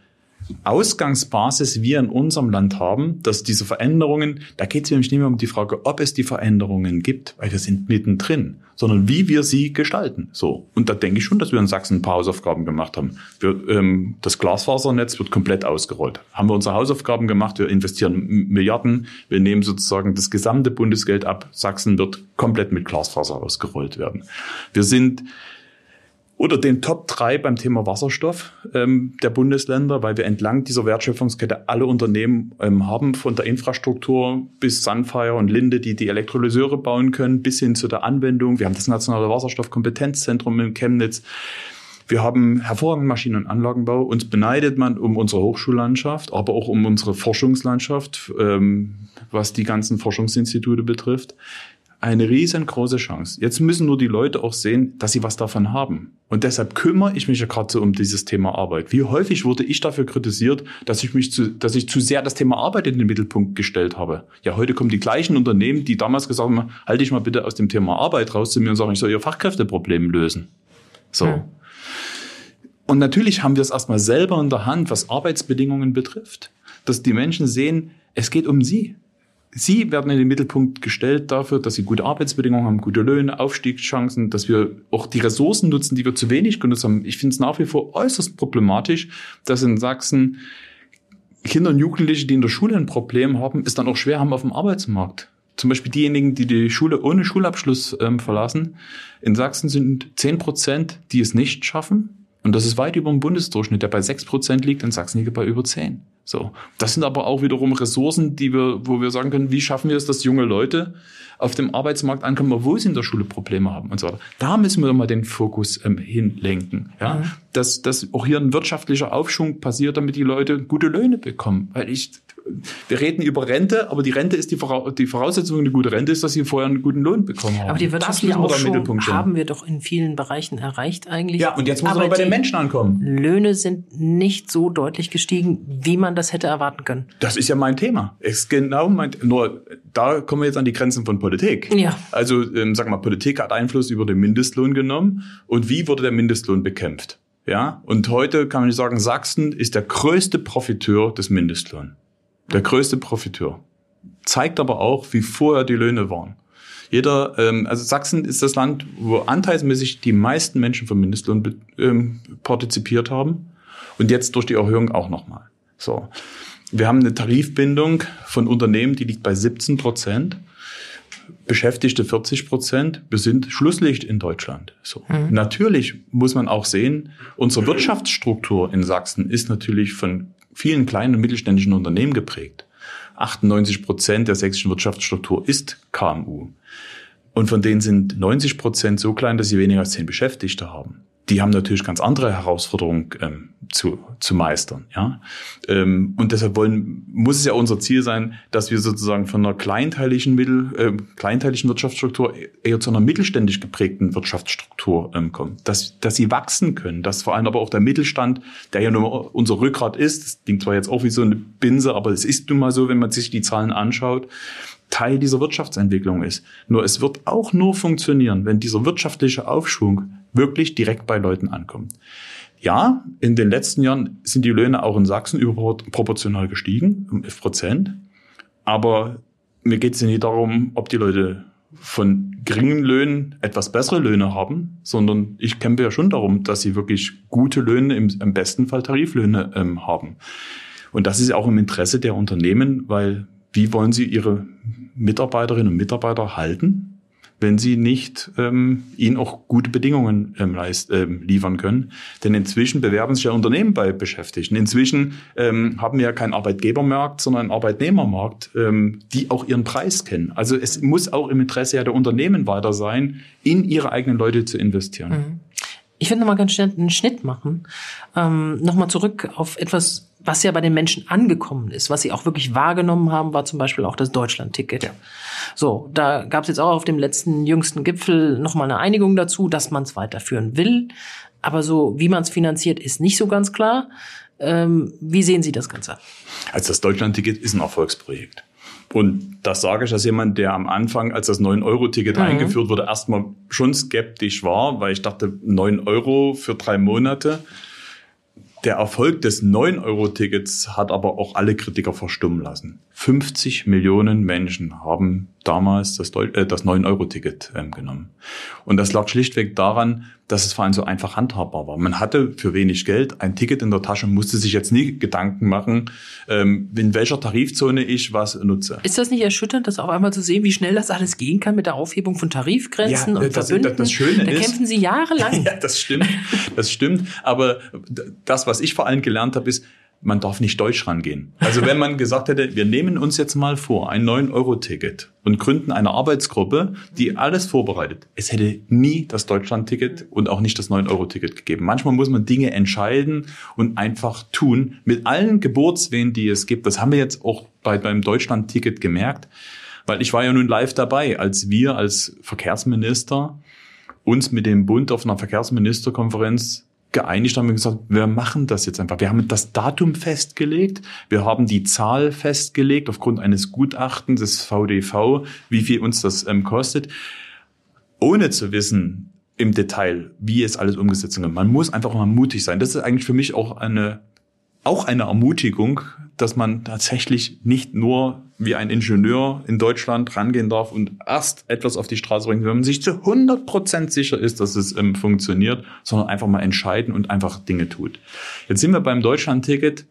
Ausgangsbasis wir in unserem Land haben, dass diese Veränderungen, da geht es nämlich nicht mehr um die Frage, ob es die Veränderungen gibt, weil wir sind mittendrin, sondern wie wir sie gestalten. So. Und da denke ich schon, dass wir in Sachsen ein paar Hausaufgaben gemacht haben. Wir, ähm, das Glasfasernetz wird komplett ausgerollt. Haben wir unsere Hausaufgaben gemacht, wir investieren Milliarden, wir nehmen sozusagen das gesamte Bundesgeld ab. Sachsen wird komplett mit Glasfaser ausgerollt werden. Wir sind oder den Top drei beim Thema Wasserstoff ähm, der Bundesländer, weil wir entlang dieser Wertschöpfungskette alle Unternehmen ähm, haben, von der Infrastruktur bis Sunfire und Linde, die die Elektrolyseure bauen können, bis hin zu der Anwendung. Wir haben das Nationale Wasserstoffkompetenzzentrum in Chemnitz. Wir haben hervorragenden Maschinen- und Anlagenbau. Uns beneidet man um unsere Hochschullandschaft, aber auch um unsere Forschungslandschaft, ähm, was die ganzen Forschungsinstitute betrifft. Eine riesengroße Chance. Jetzt müssen nur die Leute auch sehen, dass sie was davon haben. Und deshalb kümmere ich mich ja gerade so um dieses Thema Arbeit. Wie häufig wurde ich dafür kritisiert, dass ich mich zu, dass ich zu sehr das Thema Arbeit in den Mittelpunkt gestellt habe. Ja, heute kommen die gleichen Unternehmen, die damals gesagt haben, halte ich mal bitte aus dem Thema Arbeit raus zu mir und sagen, ich soll ihr Fachkräfteproblem lösen. So. Ja. Und natürlich haben wir es erstmal selber in der Hand, was Arbeitsbedingungen betrifft, dass die Menschen sehen, es geht um sie. Sie werden in den Mittelpunkt gestellt dafür, dass sie gute Arbeitsbedingungen haben, gute Löhne, Aufstiegschancen, dass wir auch die Ressourcen nutzen, die wir zu wenig genutzt haben. Ich finde es nach wie vor äußerst problematisch, dass in Sachsen Kinder und Jugendliche, die in der Schule ein Problem haben, es dann auch schwer haben auf dem Arbeitsmarkt. Zum Beispiel diejenigen, die die Schule ohne Schulabschluss ähm, verlassen. In Sachsen sind zehn Prozent, die es nicht schaffen. Und das ist weit über dem Bundesdurchschnitt, der bei sechs Prozent liegt. In Sachsen liegt er bei über zehn. So. Das sind aber auch wiederum Ressourcen, die wir, wo wir sagen können, wie schaffen wir es, dass junge Leute auf dem Arbeitsmarkt ankommen, obwohl sie in der Schule Probleme haben und so weiter. Da müssen wir doch mal den Fokus ähm, hinlenken. Ja? Mhm. Dass, dass auch hier ein wirtschaftlicher Aufschwung passiert, damit die Leute gute Löhne bekommen. Weil ich, wir reden über Rente, aber die Rente ist die, Voraus- die Voraussetzung für eine gute Rente ist, dass sie vorher einen guten Lohn bekommen haben.
Aber die wirtschaftliche Aufschwung haben wir doch in vielen Bereichen erreicht eigentlich.
Ja, und jetzt muss aber bei den Menschen ankommen.
Löhne sind nicht so deutlich gestiegen, wie man das hätte erwarten können.
Das ist ja mein Thema. Ist genau mein, nur da kommen wir jetzt an die Grenzen von Politik.
Ja.
Also, ähm, sag mal, Politik hat Einfluss über den Mindestlohn genommen. Und wie wurde der Mindestlohn bekämpft? Ja. Und heute kann man sagen, Sachsen ist der größte Profiteur des Mindestlohns. Der größte Profiteur. Zeigt aber auch, wie vorher die Löhne waren. Jeder, ähm, also Sachsen ist das Land, wo anteilsmäßig die meisten Menschen vom Mindestlohn ähm, partizipiert haben. Und jetzt durch die Erhöhung auch nochmal. So. Wir haben eine Tarifbindung von Unternehmen, die liegt bei siebzehn Prozent. Beschäftigte vierzig Prozent. Wir sind Schlusslicht in Deutschland. So. Mhm. Natürlich muss man auch sehen, unsere Wirtschaftsstruktur in Sachsen ist natürlich von vielen kleinen und mittelständischen Unternehmen geprägt. achtundneunzig Prozent der sächsischen Wirtschaftsstruktur ist K M U. Und von denen sind neunzig Prozent so klein, dass sie weniger als zehn Beschäftigte haben. Die haben natürlich ganz andere Herausforderungen ähm, zu, zu meistern. Ja? Ähm, und deshalb wollen, muss es ja unser Ziel sein, dass wir sozusagen von einer kleinteiligen, Mittel, äh, kleinteiligen Wirtschaftsstruktur eher zu einer mittelständisch geprägten Wirtschaftsstruktur ähm, kommen. Dass, dass sie wachsen können, dass vor allem aber auch der Mittelstand, der ja nur unser Rückgrat ist, das klingt zwar jetzt auch wie so eine Binse, aber es ist nun mal so, wenn man sich die Zahlen anschaut, Teil dieser Wirtschaftsentwicklung ist. Nur es wird auch nur funktionieren, wenn dieser wirtschaftliche Aufschwung wirklich direkt bei Leuten ankommt. Ja, in den letzten Jahren sind die Löhne auch in Sachsen überproportional gestiegen, um elf Prozent. Aber mir geht es ja nicht darum, ob die Leute von geringen Löhnen etwas bessere Löhne haben, sondern ich kämpfe ja schon darum, dass sie wirklich gute Löhne, im, im besten Fall Tariflöhne ähm, haben. Und das ist ja auch im Interesse der Unternehmen, weil wie wollen sie ihre Mitarbeiterinnen und Mitarbeiter halten, wenn sie nicht ähm, ihnen auch gute Bedingungen ähm, leist, ähm, liefern können? Denn inzwischen bewerben sich ja Unternehmen bei Beschäftigten. Inzwischen ähm, haben wir ja keinen Arbeitgebermarkt, sondern einen Arbeitnehmermarkt, ähm, die auch ihren Preis kennen. Also es muss auch im Interesse ja der Unternehmen weiter sein, in ihre eigenen Leute zu investieren.
Mhm. Ich würde noch mal ganz schnell einen Schnitt machen. Ähm, noch mal zurück auf etwas, was ja bei den Menschen angekommen ist, was sie auch wirklich wahrgenommen haben, war zum Beispiel auch das Deutschland-Ticket. Ja. So, da gab es jetzt auch auf dem letzten jüngsten Gipfel noch mal eine Einigung dazu, dass man es weiterführen will. Aber so, wie man es finanziert, ist nicht so ganz klar. Ähm, wie sehen Sie das Ganze?
Also das Deutschland-Ticket ist ein Erfolgsprojekt. Und das sage ich als jemand, der am Anfang, als das neun Euro Ticket mhm. eingeführt wurde, erstmal schon skeptisch war, weil ich dachte, neun Euro für drei Monate. Der Erfolg des neun Euro Tickets hat aber auch alle Kritiker verstummen lassen. fünfzig Millionen Menschen haben damals das, äh, das neun Euro Ticket ähm, genommen. Und das lag schlichtweg daran, dass es vor allem so einfach handhabbar war. Man hatte für wenig Geld ein Ticket in der Tasche und musste sich jetzt nie Gedanken machen, ähm, in welcher Tarifzone ich was nutze.
Ist das nicht erschütternd, das auf einmal zu sehen, wie schnell das alles gehen kann mit der Aufhebung von Tarifgrenzen
ja,
und
das,
Verbünden?
Das, das Schöne
da
ist,
kämpfen Sie jahrelang.
Ja, das stimmt. Das stimmt. Aber das, was ich vor allem gelernt habe, ist, man darf nicht deutsch rangehen. Also wenn man gesagt hätte, wir nehmen uns jetzt mal vor, ein neun Euro Ticket und gründen eine Arbeitsgruppe, die alles vorbereitet. Es hätte nie das Deutschland-Ticket und auch nicht das neun Euro Ticket gegeben. Manchmal muss man Dinge entscheiden und einfach tun. Mit allen Geburtswehen, die es gibt. Das haben wir jetzt auch bei, beim Deutschland-Ticket gemerkt. Weil ich war ja nun live dabei, als wir als Verkehrsminister uns mit dem Bund auf einer Verkehrsministerkonferenz geeinigt haben und gesagt, wir machen das jetzt einfach. Wir haben das Datum festgelegt, wir haben die Zahl festgelegt aufgrund eines Gutachtens des V D V, wie viel uns das ähm, kostet, ohne zu wissen im Detail, wie es alles umgesetzt wird. Man muss einfach mal mutig sein. Das ist eigentlich für mich auch eine auch eine Ermutigung, dass man tatsächlich nicht nur wie ein Ingenieur in Deutschland rangehen darf und erst etwas auf die Straße bringen, wenn man sich zu hundert Prozent sicher ist, dass es ähm, funktioniert, sondern einfach mal entscheiden und einfach Dinge tut. Jetzt sind wir beim Deutschland-Ticket.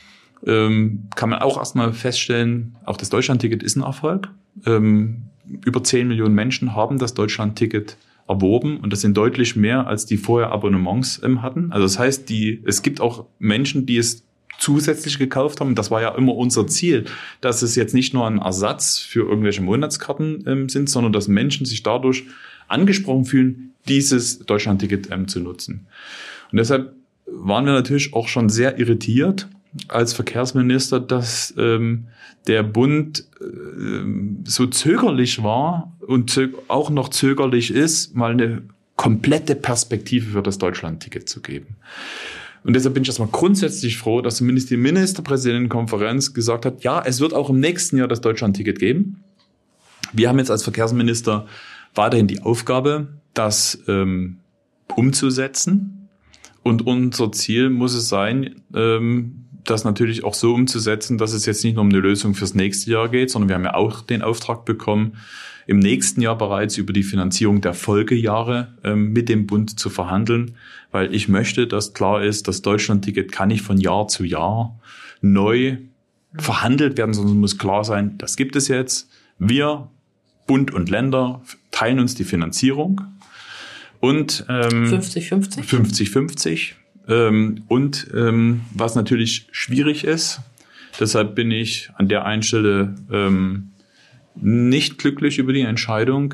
Ähm, kann man auch erstmal feststellen, auch das Deutschland-Ticket ist ein Erfolg. Ähm, über zehn Millionen Menschen haben das Deutschland-Ticket erworben und das sind deutlich mehr, als die vorher Abonnements ähm, hatten. Also das heißt, die, es gibt auch Menschen, die es zusätzlich gekauft haben. Das war ja immer unser Ziel, dass es jetzt nicht nur ein Ersatz für irgendwelche Monatskarten ähm, sind, sondern dass Menschen sich dadurch angesprochen fühlen, dieses Deutschland-Ticket ähm, zu nutzen. Und deshalb waren wir natürlich auch schon sehr irritiert als Verkehrsminister, dass ähm, der Bund äh, so zögerlich war und zö- auch noch zögerlich ist, mal eine komplette Perspektive für das Deutschland-Ticket zu geben. Und deshalb bin ich erstmal grundsätzlich froh, dass zumindest die Ministerpräsidentenkonferenz gesagt hat, ja, es wird auch im nächsten Jahr das Deutschland-Ticket geben. Wir haben jetzt als Verkehrsminister weiterhin die Aufgabe, das ähm, umzusetzen. Und unser Ziel muss es sein, ähm, das natürlich auch so umzusetzen, dass es jetzt nicht nur um eine Lösung fürs nächste Jahr geht, sondern wir haben ja auch den Auftrag bekommen, im nächsten Jahr bereits über die Finanzierung der Folgejahre ähm, mit dem Bund zu verhandeln, weil ich möchte, dass klar ist, das Deutschland-Ticket kann nicht von Jahr zu Jahr neu verhandelt werden, sondern es muss klar sein, das gibt es jetzt. Wir, Bund und Länder, teilen uns die Finanzierung und ähm,
fünfzig fünfzig?
fünfzig fünfzig. Ähm, und ähm, was natürlich schwierig ist, deshalb bin ich an der einen Stelle ähm, nicht glücklich über die Entscheidung.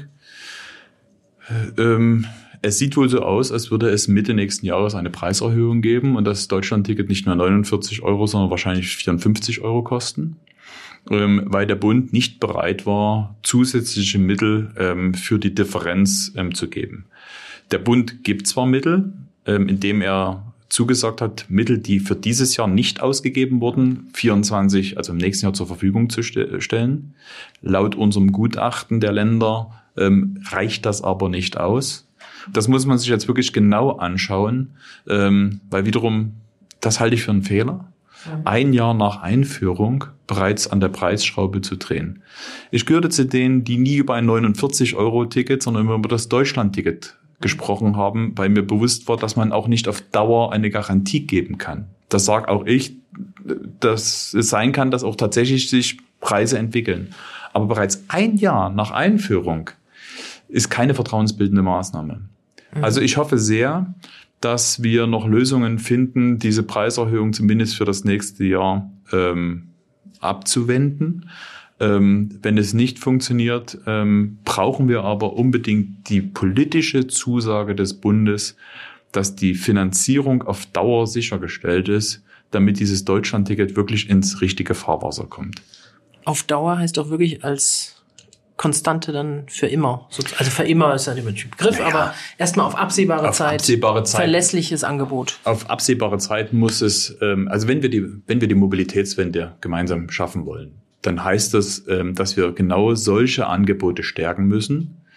Ähm, es sieht wohl so aus, als würde es Mitte nächsten Jahres eine Preiserhöhung geben und das Deutschland-Ticket nicht mehr neunundvierzig Euro, sondern wahrscheinlich vierundfünfzig Euro kosten, ähm, weil der Bund nicht bereit war, zusätzliche Mittel ähm, für die Differenz ähm, zu geben. Der Bund gibt zwar Mittel, ähm, indem er zugesagt hat, Mittel, die für dieses Jahr nicht ausgegeben wurden, vierundzwanzig, also im nächsten Jahr zur Verfügung zu st- stellen. Laut unserem Gutachten der Länder ähm, reicht das aber nicht aus. Das muss man sich jetzt wirklich genau anschauen, ähm, weil wiederum, das halte ich für einen Fehler, ein Jahr nach Einführung bereits an der Preisschraube zu drehen. Ich gehörte zu denen, die nie über ein neunundvierzig Euro Ticket, sondern immer über das Deutschland-Ticket gesprochen haben, weil mir bewusst war, dass man auch nicht auf Dauer eine Garantie geben kann. Das sage auch ich, dass es sein kann, dass auch tatsächlich sich Preise entwickeln. Aber bereits ein Jahr nach Einführung ist keine vertrauensbildende Maßnahme. Mhm. Also ich hoffe sehr, dass wir noch Lösungen finden, diese Preiserhöhung zumindest für das nächste Jahr ähm, abzuwenden. Ähm, wenn es nicht funktioniert, ähm, brauchen wir aber unbedingt die politische Zusage des Bundes, dass die Finanzierung auf Dauer sichergestellt ist, damit dieses Deutschland-Ticket wirklich ins richtige Fahrwasser kommt.
Auf Dauer heißt doch wirklich als Konstante dann für immer. Also für immer ist ja nicht mehr ein Begriff, naja, aber erstmal auf absehbare
auf
Zeit,
absehbare Zeit,
verlässliches Angebot.
Auf absehbare Zeit muss es, ähm, also wenn wir die, wenn wir die Mobilitätswende gemeinsam schaffen wollen, dann heißt das, dass wir genau solche Angebote stärken müssen,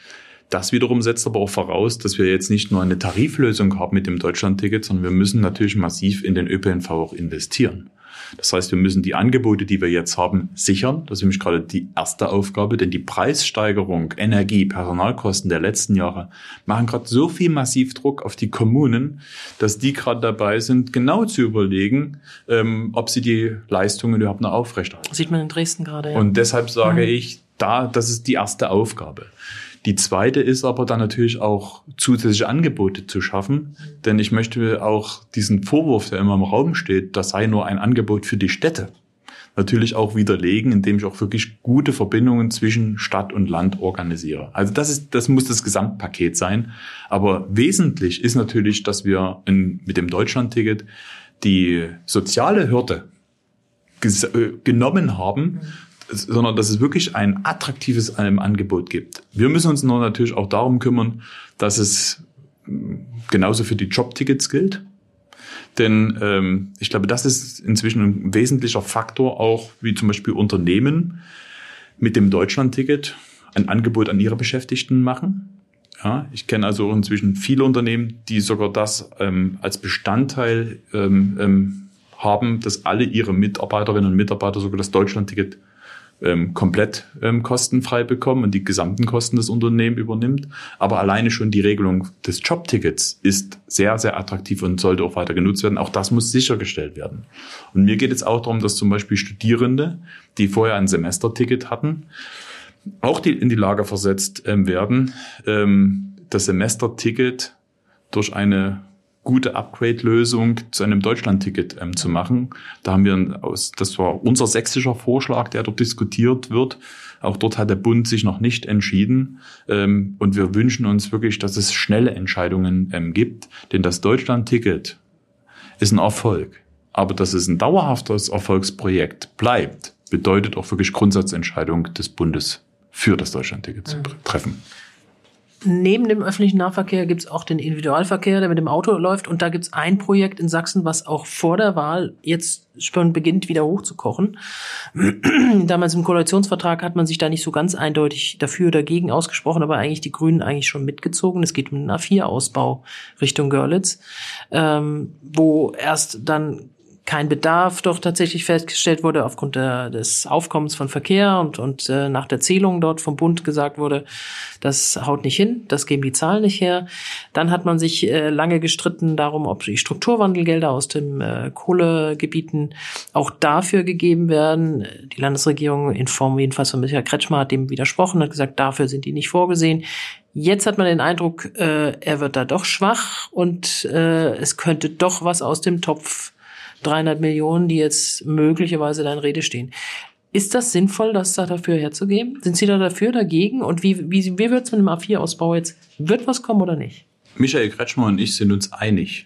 Das wiederum setzt aber auch voraus, dass wir jetzt nicht nur eine Tariflösung haben mit dem Deutschlandticket, sondern wir müssen natürlich massiv in den Ö P N V auch investieren. Das heißt, wir müssen die Angebote, die wir jetzt haben, sichern. Das ist nämlich gerade die erste Aufgabe, denn die Preissteigerung, Energie, Personalkosten der letzten Jahre machen gerade so viel massiv Druck auf die Kommunen, dass die gerade dabei sind, genau zu überlegen, ähm, ob sie die Leistungen überhaupt noch aufrechterhalten.
Sieht man in Dresden gerade, ja.
Und deshalb sage
mhm.
ich, da, das ist die erste Aufgabe. Die zweite ist aber dann natürlich auch zusätzliche Angebote zu schaffen, denn ich möchte auch diesen Vorwurf, der immer im Raum steht, das sei nur ein Angebot für die Städte, natürlich auch widerlegen, indem ich auch wirklich gute Verbindungen zwischen Stadt und Land organisiere. Also das ist, das muss das Gesamtpaket sein. Aber wesentlich ist natürlich, dass wir in, mit dem Deutschlandticket die soziale Hürde ges- äh, genommen haben, sondern dass es wirklich ein attraktives ähm, Angebot gibt. Wir müssen uns nur natürlich auch darum kümmern, dass es genauso für die Jobtickets gilt. Denn ähm, ich glaube, das ist inzwischen ein wesentlicher Faktor, auch wie zum Beispiel Unternehmen mit dem Deutschlandticket ein Angebot an ihre Beschäftigten machen. Ja, ich kenne also inzwischen viele Unternehmen, die sogar das ähm, als Bestandteil ähm, ähm, haben, dass alle ihre Mitarbeiterinnen und Mitarbeiter sogar das Deutschlandticket Ähm, komplett ähm, kostenfrei bekommen und die gesamten Kosten des Unternehmens übernimmt. Aber alleine schon die Regelung des Jobtickets ist sehr, sehr attraktiv und sollte auch weiter genutzt werden. Auch das muss sichergestellt werden. Und mir geht es auch darum, dass zum Beispiel Studierende, die vorher ein Semesterticket hatten, auch die in die Lage versetzt ähm, werden, ähm, das Semesterticket durch eine gute Upgrade-Lösung zu einem Deutschlandticket ähm, zu machen. Da haben wir, aus, das war unser sächsischer Vorschlag, der dort diskutiert wird. Auch dort hat der Bund sich noch nicht entschieden. Ähm, und wir wünschen uns wirklich, dass es schnelle Entscheidungen ähm, gibt. Denn das Deutschlandticket ist ein Erfolg. Aber dass es ein dauerhaftes Erfolgsprojekt bleibt, bedeutet auch wirklich Grundsatzentscheidung des Bundes für das Deutschlandticket zu treffen.
Neben dem öffentlichen Nahverkehr gibt es auch den Individualverkehr, der mit dem Auto läuft. Und da gibt es ein Projekt in Sachsen, was auch vor der Wahl jetzt schon beginnt, wieder hochzukochen. Damals im Koalitionsvertrag hat man sich da nicht so ganz eindeutig dafür oder dagegen ausgesprochen, aber eigentlich die Grünen eigentlich schon mitgezogen. Es geht um den A vier Ausbau Richtung Görlitz, ähm, wo erst dann kein Bedarf doch tatsächlich festgestellt wurde aufgrund der, des Aufkommens von Verkehr und, und äh, nach der Zählung dort vom Bund gesagt wurde, das haut nicht hin, das geben die Zahlen nicht her. Dann hat man sich äh, lange gestritten darum, ob die Strukturwandelgelder aus den äh, Kohlegebieten auch dafür gegeben werden. Die Landesregierung in Form jedenfalls von Michael Kretschmer hat dem widersprochen, hat gesagt, dafür sind die nicht vorgesehen. Jetzt hat man den Eindruck, äh, er wird da doch schwach und äh, es könnte doch was aus dem Topf dreihundert Millionen, die jetzt möglicherweise da in Rede stehen. Ist das sinnvoll, das da dafür herzugeben? Sind Sie da dafür, dagegen? Und wie, wie, wie wird es mit dem A vier Ausbau jetzt? Wird was kommen oder nicht?
Michael Kretschmer und ich sind uns einig,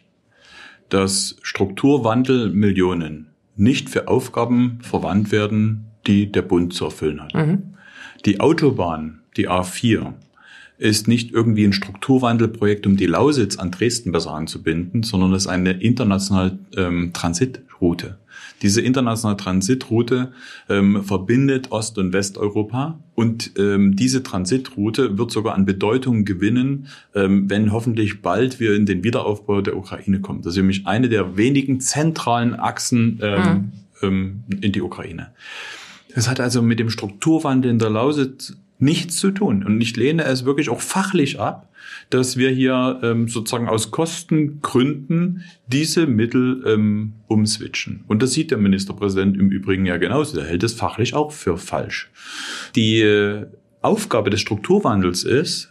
dass Strukturwandelmillionen nicht für Aufgaben verwandt werden, die der Bund zu erfüllen hat. Mhm. Die Autobahn, die A vier, ist nicht irgendwie ein Strukturwandelprojekt, um die Lausitz an Dresden besser anzubinden, sondern es ist eine internationale ähm, Transitroute. Diese internationale Transitroute ähm, verbindet Ost- und Westeuropa und ähm, diese Transitroute wird sogar an Bedeutung gewinnen, ähm, wenn hoffentlich bald wir in den Wiederaufbau der Ukraine kommen. Das ist nämlich eine der wenigen zentralen Achsen ähm, mhm. ähm, in die Ukraine. Das hat also mit dem Strukturwandel in der Lausitz nichts zu tun. Und ich lehne es wirklich auch fachlich ab, dass wir hier ähm, sozusagen aus Kostengründen diese Mittel ähm, umswitchen. Und das sieht der Ministerpräsident im Übrigen ja genauso. Der hält es fachlich auch für falsch. Die äh, Aufgabe des Strukturwandels ist,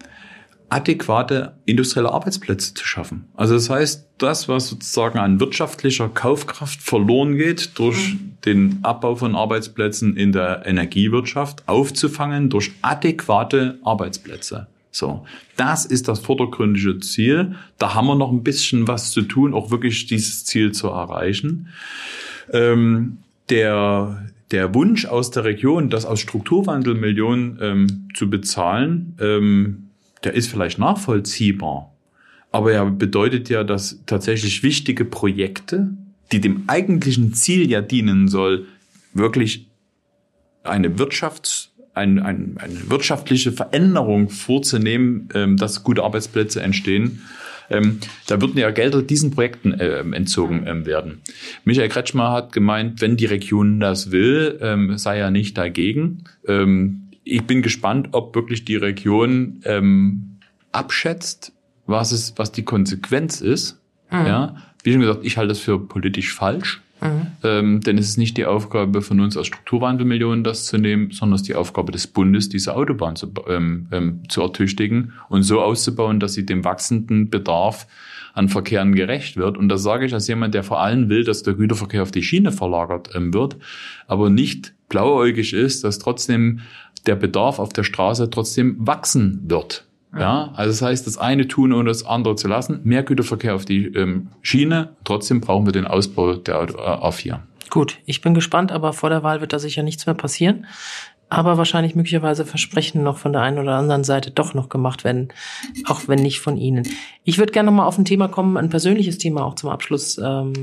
adäquate industrielle Arbeitsplätze zu schaffen. Also das heißt, das, was sozusagen an wirtschaftlicher Kaufkraft verloren geht durch den Abbau von Arbeitsplätzen in der Energiewirtschaft, aufzufangen durch adäquate Arbeitsplätze. So, das ist das vordergründige Ziel. Da haben wir noch ein bisschen was zu tun, auch wirklich dieses Ziel zu erreichen. Ähm, der Der Wunsch aus der Region, das aus Strukturwandelmillionen ähm, zu bezahlen, ähm, der ist vielleicht nachvollziehbar, aber er bedeutet ja, dass tatsächlich wichtige Projekte, die dem eigentlichen Ziel ja dienen soll, wirklich eine Wirtschafts- ein, ein, eine wirtschaftliche Veränderung vorzunehmen, ähm, dass gute Arbeitsplätze entstehen, ähm, da würden ja Gelder diesen Projekten äh, entzogen ähm, werden. Michael Kretschmer hat gemeint, wenn die Region das will, ähm, sei er nicht dagegen. Ähm, ich bin gespannt, ob wirklich die Region ähm, abschätzt, was es, was die Konsequenz ist. Mhm. Ja, wie schon gesagt, ich halte das für politisch falsch. Mhm. Ähm, denn es ist nicht die Aufgabe von uns als Strukturwandelmillionen, das zu nehmen, sondern es ist die Aufgabe des Bundes, diese Autobahn zu, ähm, ähm, zu ertüchtigen und so auszubauen, dass sie dem wachsenden Bedarf an Verkehren gerecht wird. Und das sage ich als jemand, der vor allem will, dass der Güterverkehr auf die Schiene verlagert ähm, wird, aber nicht blauäugig ist, dass trotzdem der Bedarf auf der Straße trotzdem wachsen wird. Ja, also das heißt, das eine tun, ohne das andere zu lassen. Mehr Güterverkehr auf die ähm, Schiene. Trotzdem brauchen wir den Ausbau der A vier.
Gut, ich bin gespannt, aber vor der Wahl wird da sicher nichts mehr passieren. Aber wahrscheinlich möglicherweise Versprechen noch von der einen oder anderen Seite doch noch gemacht werden, auch wenn nicht von Ihnen. Ich würde gerne noch mal auf ein Thema kommen, ein persönliches Thema auch zum Abschluss.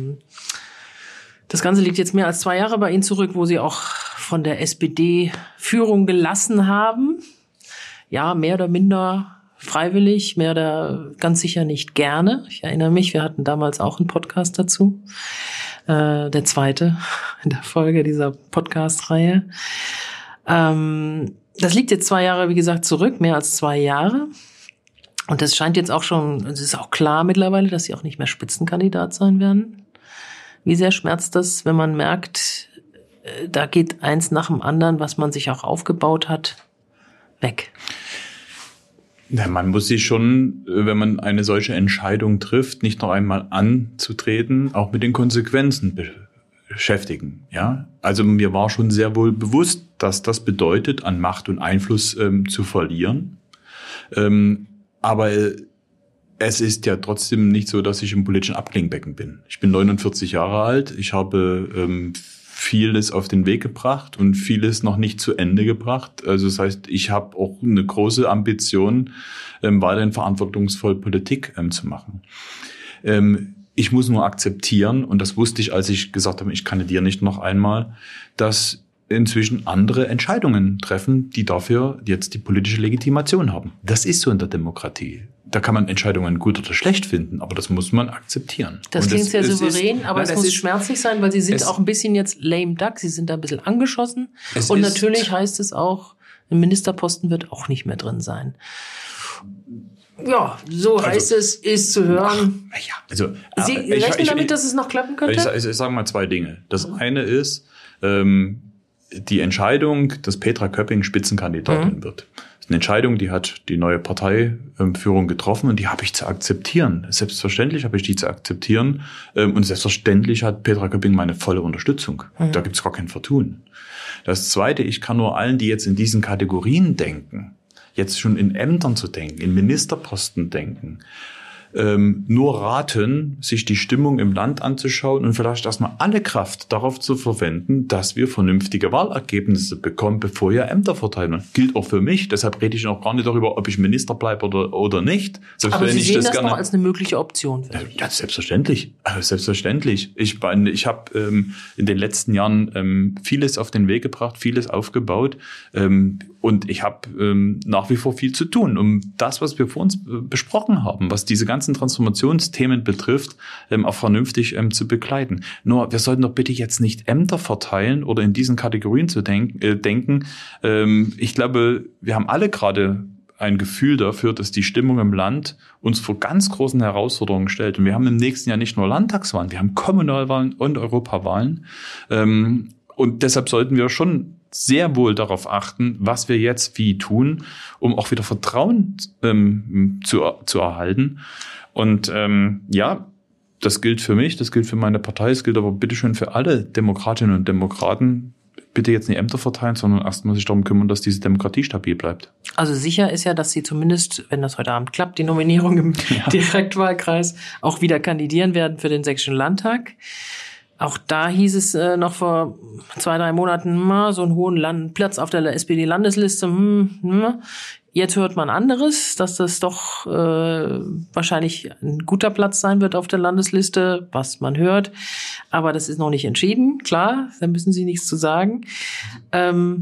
Das Ganze liegt jetzt mehr als zwei Jahre bei Ihnen zurück, wo Sie auch von der S P D-Führung gelassen haben. Ja, mehr oder minder freiwillig, mehr oder ganz sicher nicht gerne. Ich erinnere mich, wir hatten damals auch einen Podcast dazu. Äh, der zweite in der Folge dieser Podcast-Reihe. Ähm, das liegt jetzt zwei Jahre, wie gesagt, zurück, mehr als zwei Jahre. Und das scheint jetzt auch schon, es ist auch klar mittlerweile, dass Sie auch nicht mehr Spitzenkandidat sein werden. Wie sehr schmerzt das, wenn man merkt, da geht eins nach dem anderen, was man sich auch aufgebaut hat, weg?
Ja, man muss sich schon, wenn man eine solche Entscheidung trifft, nicht noch einmal anzutreten, auch mit den Konsequenzen beschäftigen. Ja, also mir war schon sehr wohl bewusst, dass das bedeutet, an Macht und Einfluss ähm, zu verlieren. Ähm, aber es ist ja trotzdem nicht so, dass ich im politischen Abklingbecken bin. Ich bin neunundvierzig Jahre alt. Ich habe ähm, vieles auf den Weg gebracht und vieles noch nicht zu Ende gebracht. Also das heißt, ich habe auch eine große Ambition, ähm, weiterhin verantwortungsvoll Politik ähm, zu machen. Ähm, ich muss nur akzeptieren, und das wusste ich, als ich gesagt habe, ich kandidiere nicht noch einmal, dass inzwischen andere Entscheidungen treffen, die dafür jetzt die politische Legitimation haben. Das ist so in der Demokratie. Da kann man Entscheidungen gut oder schlecht finden, aber das muss man akzeptieren.
Das klingt sehr souverän,
ist,
aber
nein,
es muss
ist,
schmerzlich sein, weil Sie sind
es,
auch ein bisschen jetzt lame duck, Sie sind da ein bisschen angeschossen. Und
ist,
natürlich heißt es auch, ein Ministerposten wird auch nicht mehr drin sein. Ja, so also, heißt es, ist zu hören.
Ach, ja, also,
Sie
ich,
rechnen
ich,
damit,
ich,
dass es noch klappen könnte?
Ich, ich, ich sage mal zwei Dinge. Das mhm. eine ist, ähm, die Entscheidung, dass Petra Köpping Spitzenkandidatin mhm. wird. Das ist eine Entscheidung, die hat die neue Parteiführung getroffen und die habe ich zu akzeptieren. Selbstverständlich habe ich die zu akzeptieren und selbstverständlich hat Petra Köpping meine volle Unterstützung. Mhm. Da gibt es gar kein Vertun. Das Zweite, ich kann nur allen, die jetzt in diesen Kategorien denken, jetzt schon in Ämtern zu denken, in Ministerposten denken, Ähm, nur raten, sich die Stimmung im Land anzuschauen und vielleicht erstmal alle Kraft darauf zu verwenden, dass wir vernünftige Wahlergebnisse bekommen, bevor ihr Ämter verteilen. Gilt auch für mich, deshalb rede ich auch gar nicht darüber, ob ich Minister bleibe oder, oder nicht. Selbst
Aber
wenn
Sie
ich
sehen
das,
das
gerne,
noch als eine mögliche Option für mich.
Ja, selbstverständlich. Also selbstverständlich. Ich, ich habe ähm, in den letzten Jahren ähm, vieles auf den Weg gebracht, vieles aufgebaut ähm, und ich habe ähm, nach wie vor viel zu tun, um das, was wir vor uns äh, besprochen haben, was diese ganzen Transformationsthemen betrifft, ähm, auch vernünftig ähm, zu begleiten. Nur, wir sollten doch bitte jetzt nicht Ämter verteilen oder in diesen Kategorien zu denk- äh, denken. Ähm, ich glaube, wir haben alle gerade ein Gefühl dafür, dass die Stimmung im Land uns vor ganz großen Herausforderungen stellt. Und wir haben im nächsten Jahr nicht nur Landtagswahlen, wir haben Kommunalwahlen und Europawahlen. Ähm, und deshalb sollten wir schon sehr wohl darauf achten, was wir jetzt wie tun, um auch wieder Vertrauen ähm, zu, zu erhalten. Und ähm, ja, das gilt für mich, das gilt für meine Partei, es gilt aber bitteschön für alle Demokratinnen und Demokraten. Bitte jetzt nicht Ämter verteilen, sondern erstmal sich darum kümmern, dass diese Demokratie stabil bleibt.
Also sicher ist ja, dass Sie zumindest, wenn das heute Abend klappt, die Nominierung im ja. Direktwahlkreis auch wieder kandidieren werden für den Sächsischen Landtag. Auch da hieß es äh, noch vor zwei, drei Monaten, hm, so einen hohen Land- Platz auf der S P D-Landesliste. Hm, hm. Jetzt hört man anderes, dass das doch äh, wahrscheinlich ein guter Platz sein wird auf der Landesliste, was man hört. Aber das ist noch nicht entschieden, klar, da müssen Sie nichts zu sagen. Ähm,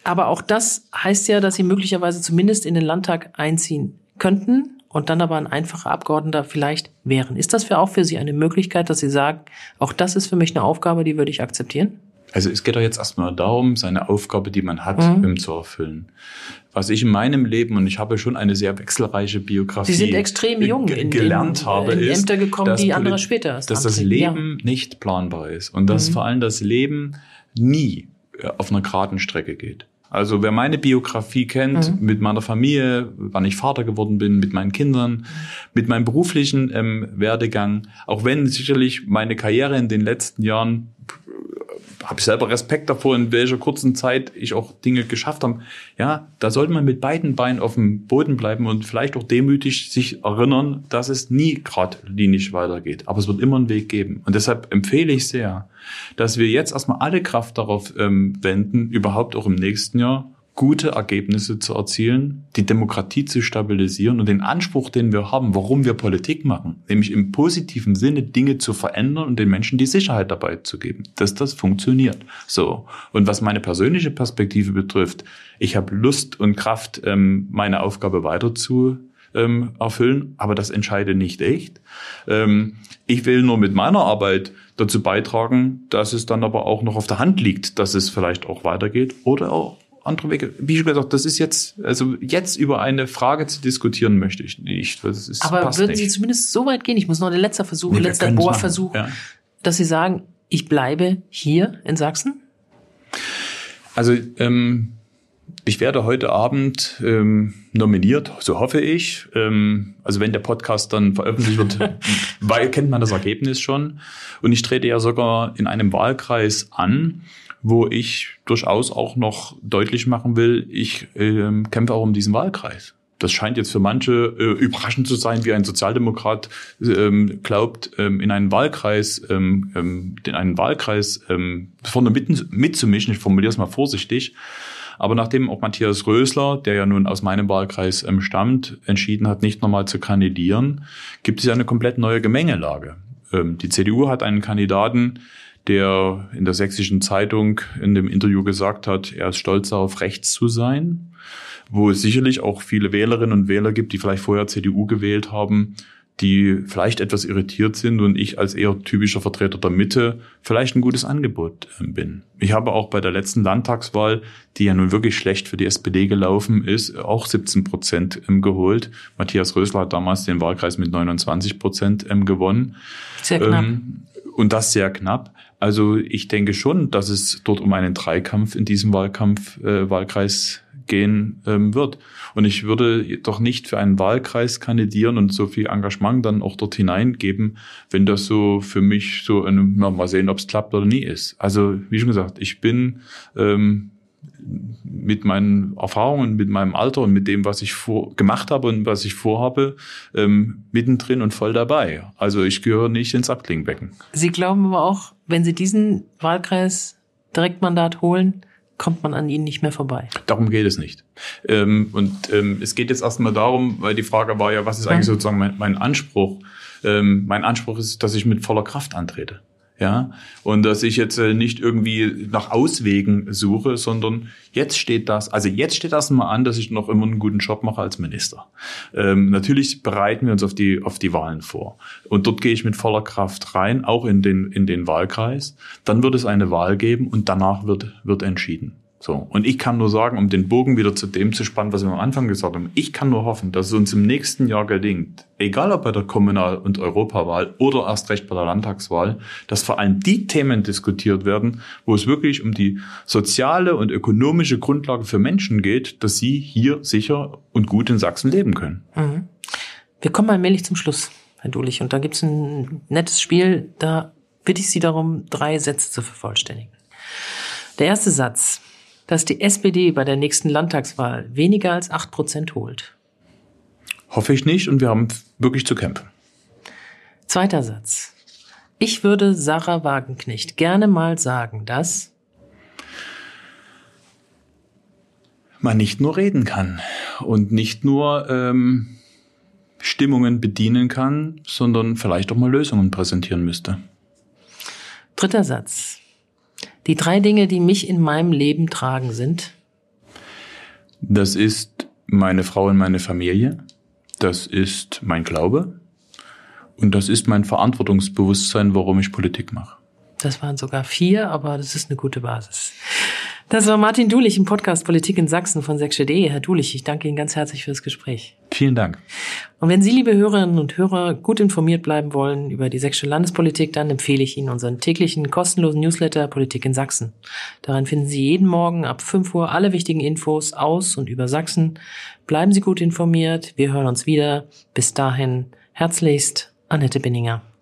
Aber auch das heißt ja, dass Sie möglicherweise zumindest in den Landtag einziehen könnten und dann aber ein einfacher Abgeordneter vielleicht wären. Ist das für auch für Sie eine Möglichkeit, dass Sie sagen, auch das ist für mich eine Aufgabe, die würde ich akzeptieren?
Also es geht doch jetzt erstmal darum, seine Aufgabe, die man hat,
mhm.
zu erfüllen. Was ich in meinem Leben, und ich habe schon eine sehr wechselreiche Biografie,
Sie sind extrem jung
in, gelernt
in,
habe,
in
ist,
Ämter gekommen,
dass,
die
Polit-
andere später erst
dass das Leben ja. nicht planbar ist und dass mhm. vor allem das Leben nie auf einer geraden Strecke geht. Also wer meine Biografie kennt, mhm. mit meiner Familie, wann ich Vater geworden bin, mit meinen Kindern, mhm. mit meinem beruflichen ähm, Werdegang, auch wenn sicherlich meine Karriere in den letzten Jahren, habe ich selber Respekt davor, in welcher kurzen Zeit ich auch Dinge geschafft habe. Ja, da sollte man mit beiden Beinen auf dem Boden bleiben und vielleicht auch demütig sich erinnern, dass es nie geradlinig weitergeht. Aber es wird immer einen Weg geben. Und deshalb empfehle ich sehr, dass wir jetzt erstmal alle Kraft darauf ähm, wenden, überhaupt auch im nächsten Jahr gute Ergebnisse zu erzielen, die Demokratie zu stabilisieren und den Anspruch, den wir haben, warum wir Politik machen, nämlich im positiven Sinne Dinge zu verändern und den Menschen die Sicherheit dabei zu geben, dass das funktioniert. So. Und was meine persönliche Perspektive betrifft, ich habe Lust und Kraft, meine Aufgabe weiter zu erfüllen, aber das entscheide nicht ich. Ich will nur mit meiner Arbeit dazu beitragen, dass es dann aber auch noch auf der Hand liegt, dass es vielleicht auch weitergeht oder auch andere Wege. Wie schon gesagt, das ist jetzt, also jetzt über eine Frage zu diskutieren möchte ich nicht. Das ist,
aber
passt
würden
nicht.
Sie zumindest so weit gehen, ich muss noch der letzte Versuch,
Nee,
letzter Bohrversuch, ja. dass Sie sagen, ich bleibe hier in Sachsen?
Also, ähm, ich werde heute Abend ähm, nominiert, so hoffe ich. Ähm, also wenn der Podcast dann veröffentlicht wird, weil, kennt man das Ergebnis schon. Und ich trete ja sogar in einem Wahlkreis an, wo ich durchaus auch noch deutlich machen will, ich äh, kämpfe auch um diesen Wahlkreis. Das scheint jetzt für manche äh, überraschend zu sein, wie ein Sozialdemokrat ähm, glaubt, ähm, in einen Wahlkreis, ähm, in einen Wahlkreis ähm, vorne mit, mitzumischen. Ich formuliere es mal vorsichtig. Aber nachdem auch Matthias Rösler, der ja nun aus meinem Wahlkreis ähm, stammt, entschieden hat, nicht nochmal zu kandidieren, gibt es ja eine komplett neue Gemengelage. Ähm, die C D U hat einen Kandidaten, der in der Sächsischen Zeitung in dem Interview gesagt hat, er ist stolz darauf, rechts zu sein, wo es sicherlich auch viele Wählerinnen und Wähler gibt, die vielleicht vorher C D U gewählt haben, die vielleicht etwas irritiert sind und ich als eher typischer Vertreter der Mitte vielleicht ein gutes Angebot bin. Ich habe auch bei der letzten Landtagswahl, die ja nun wirklich schlecht für die S P D gelaufen ist, auch siebzehn Prozent geholt. Matthias Rösler hat damals den Wahlkreis mit neunundzwanzig Prozent gewonnen.
Sehr knapp.
Und das sehr knapp. Also ich denke schon, dass es dort um einen Dreikampf in diesem Wahlkampf, äh, Wahlkreis gehen ähm, wird. Und ich würde doch nicht für einen Wahlkreis kandidieren und so viel Engagement dann auch dort hineingeben, wenn das so für mich so, eine, na, mal sehen, ob es klappt oder nie ist. Also wie schon gesagt, ich bin ähm, mit meinen Erfahrungen, mit meinem Alter und mit dem, was ich vor, gemacht habe und was ich vorhabe, ähm, mittendrin und voll dabei. Also ich gehöre nicht ins Abklingbecken.
Sie glauben aber auch, wenn Sie diesen Wahlkreis Direktmandat holen, kommt man an Ihnen nicht mehr vorbei.
Darum geht es nicht. Ähm, und ähm, es geht jetzt erstmal darum, weil die Frage war ja, was ist eigentlich sozusagen mein, mein Anspruch? Ähm, mein Anspruch ist, dass ich mit voller Kraft antrete. Ja, und dass ich jetzt äh, nicht irgendwie nach Auswegen suche, sondern jetzt steht das, also jetzt steht das mal an, dass ich noch immer einen guten Job mache als Minister. Ähm, natürlich bereiten wir uns auf die, auf die Wahlen vor. Und dort gehe ich mit voller Kraft rein, auch in den, in den Wahlkreis. Dann wird es eine Wahl geben und danach wird, wird entschieden. So. Und ich kann nur sagen, um den Bogen wieder zu dem zu spannen, was wir am Anfang gesagt haben, ich kann nur hoffen, dass es uns im nächsten Jahr gelingt, egal ob bei der Kommunal- und Europawahl oder erst recht bei der Landtagswahl, dass vor allem die Themen diskutiert werden, wo es wirklich um die soziale und ökonomische Grundlage für Menschen geht, dass sie hier sicher und gut in Sachsen leben können.
Mhm. Wir kommen allmählich zum Schluss, Herr Dulich, und da gibt es ein nettes Spiel, da bitte ich Sie darum, drei Sätze zu vervollständigen. Der erste Satz: dass die S P D bei der nächsten Landtagswahl weniger als acht Prozent holt.
Hoffe ich nicht, und wir haben wirklich zu kämpfen.
Zweiter Satz: ich würde Sarah Wagenknecht gerne mal sagen, dass
man nicht nur reden kann und nicht nur ähm, Stimmungen bedienen kann, sondern vielleicht auch mal Lösungen präsentieren müsste.
Dritter Satz: die drei Dinge, die mich in meinem Leben tragen, sind
Das ist meine Frau und meine Familie. Das ist mein Glaube. Und das ist mein Verantwortungsbewusstsein, warum ich Politik mache.
Das waren sogar vier, aber das ist eine gute Basis. Das war Martin Dulich im Podcast Politik in Sachsen von sächsische punkt de. Herr Dulich, ich danke Ihnen ganz herzlich fürs Gespräch.
Vielen Dank.
Und wenn Sie, liebe Hörerinnen und Hörer, gut informiert bleiben wollen über die sächsische Landespolitik, dann empfehle ich Ihnen unseren täglichen kostenlosen Newsletter Politik in Sachsen. Darin finden Sie jeden Morgen ab fünf Uhr alle wichtigen Infos aus und über Sachsen. Bleiben Sie gut informiert. Wir hören uns wieder. Bis dahin, herzlichst, Annette Binninger.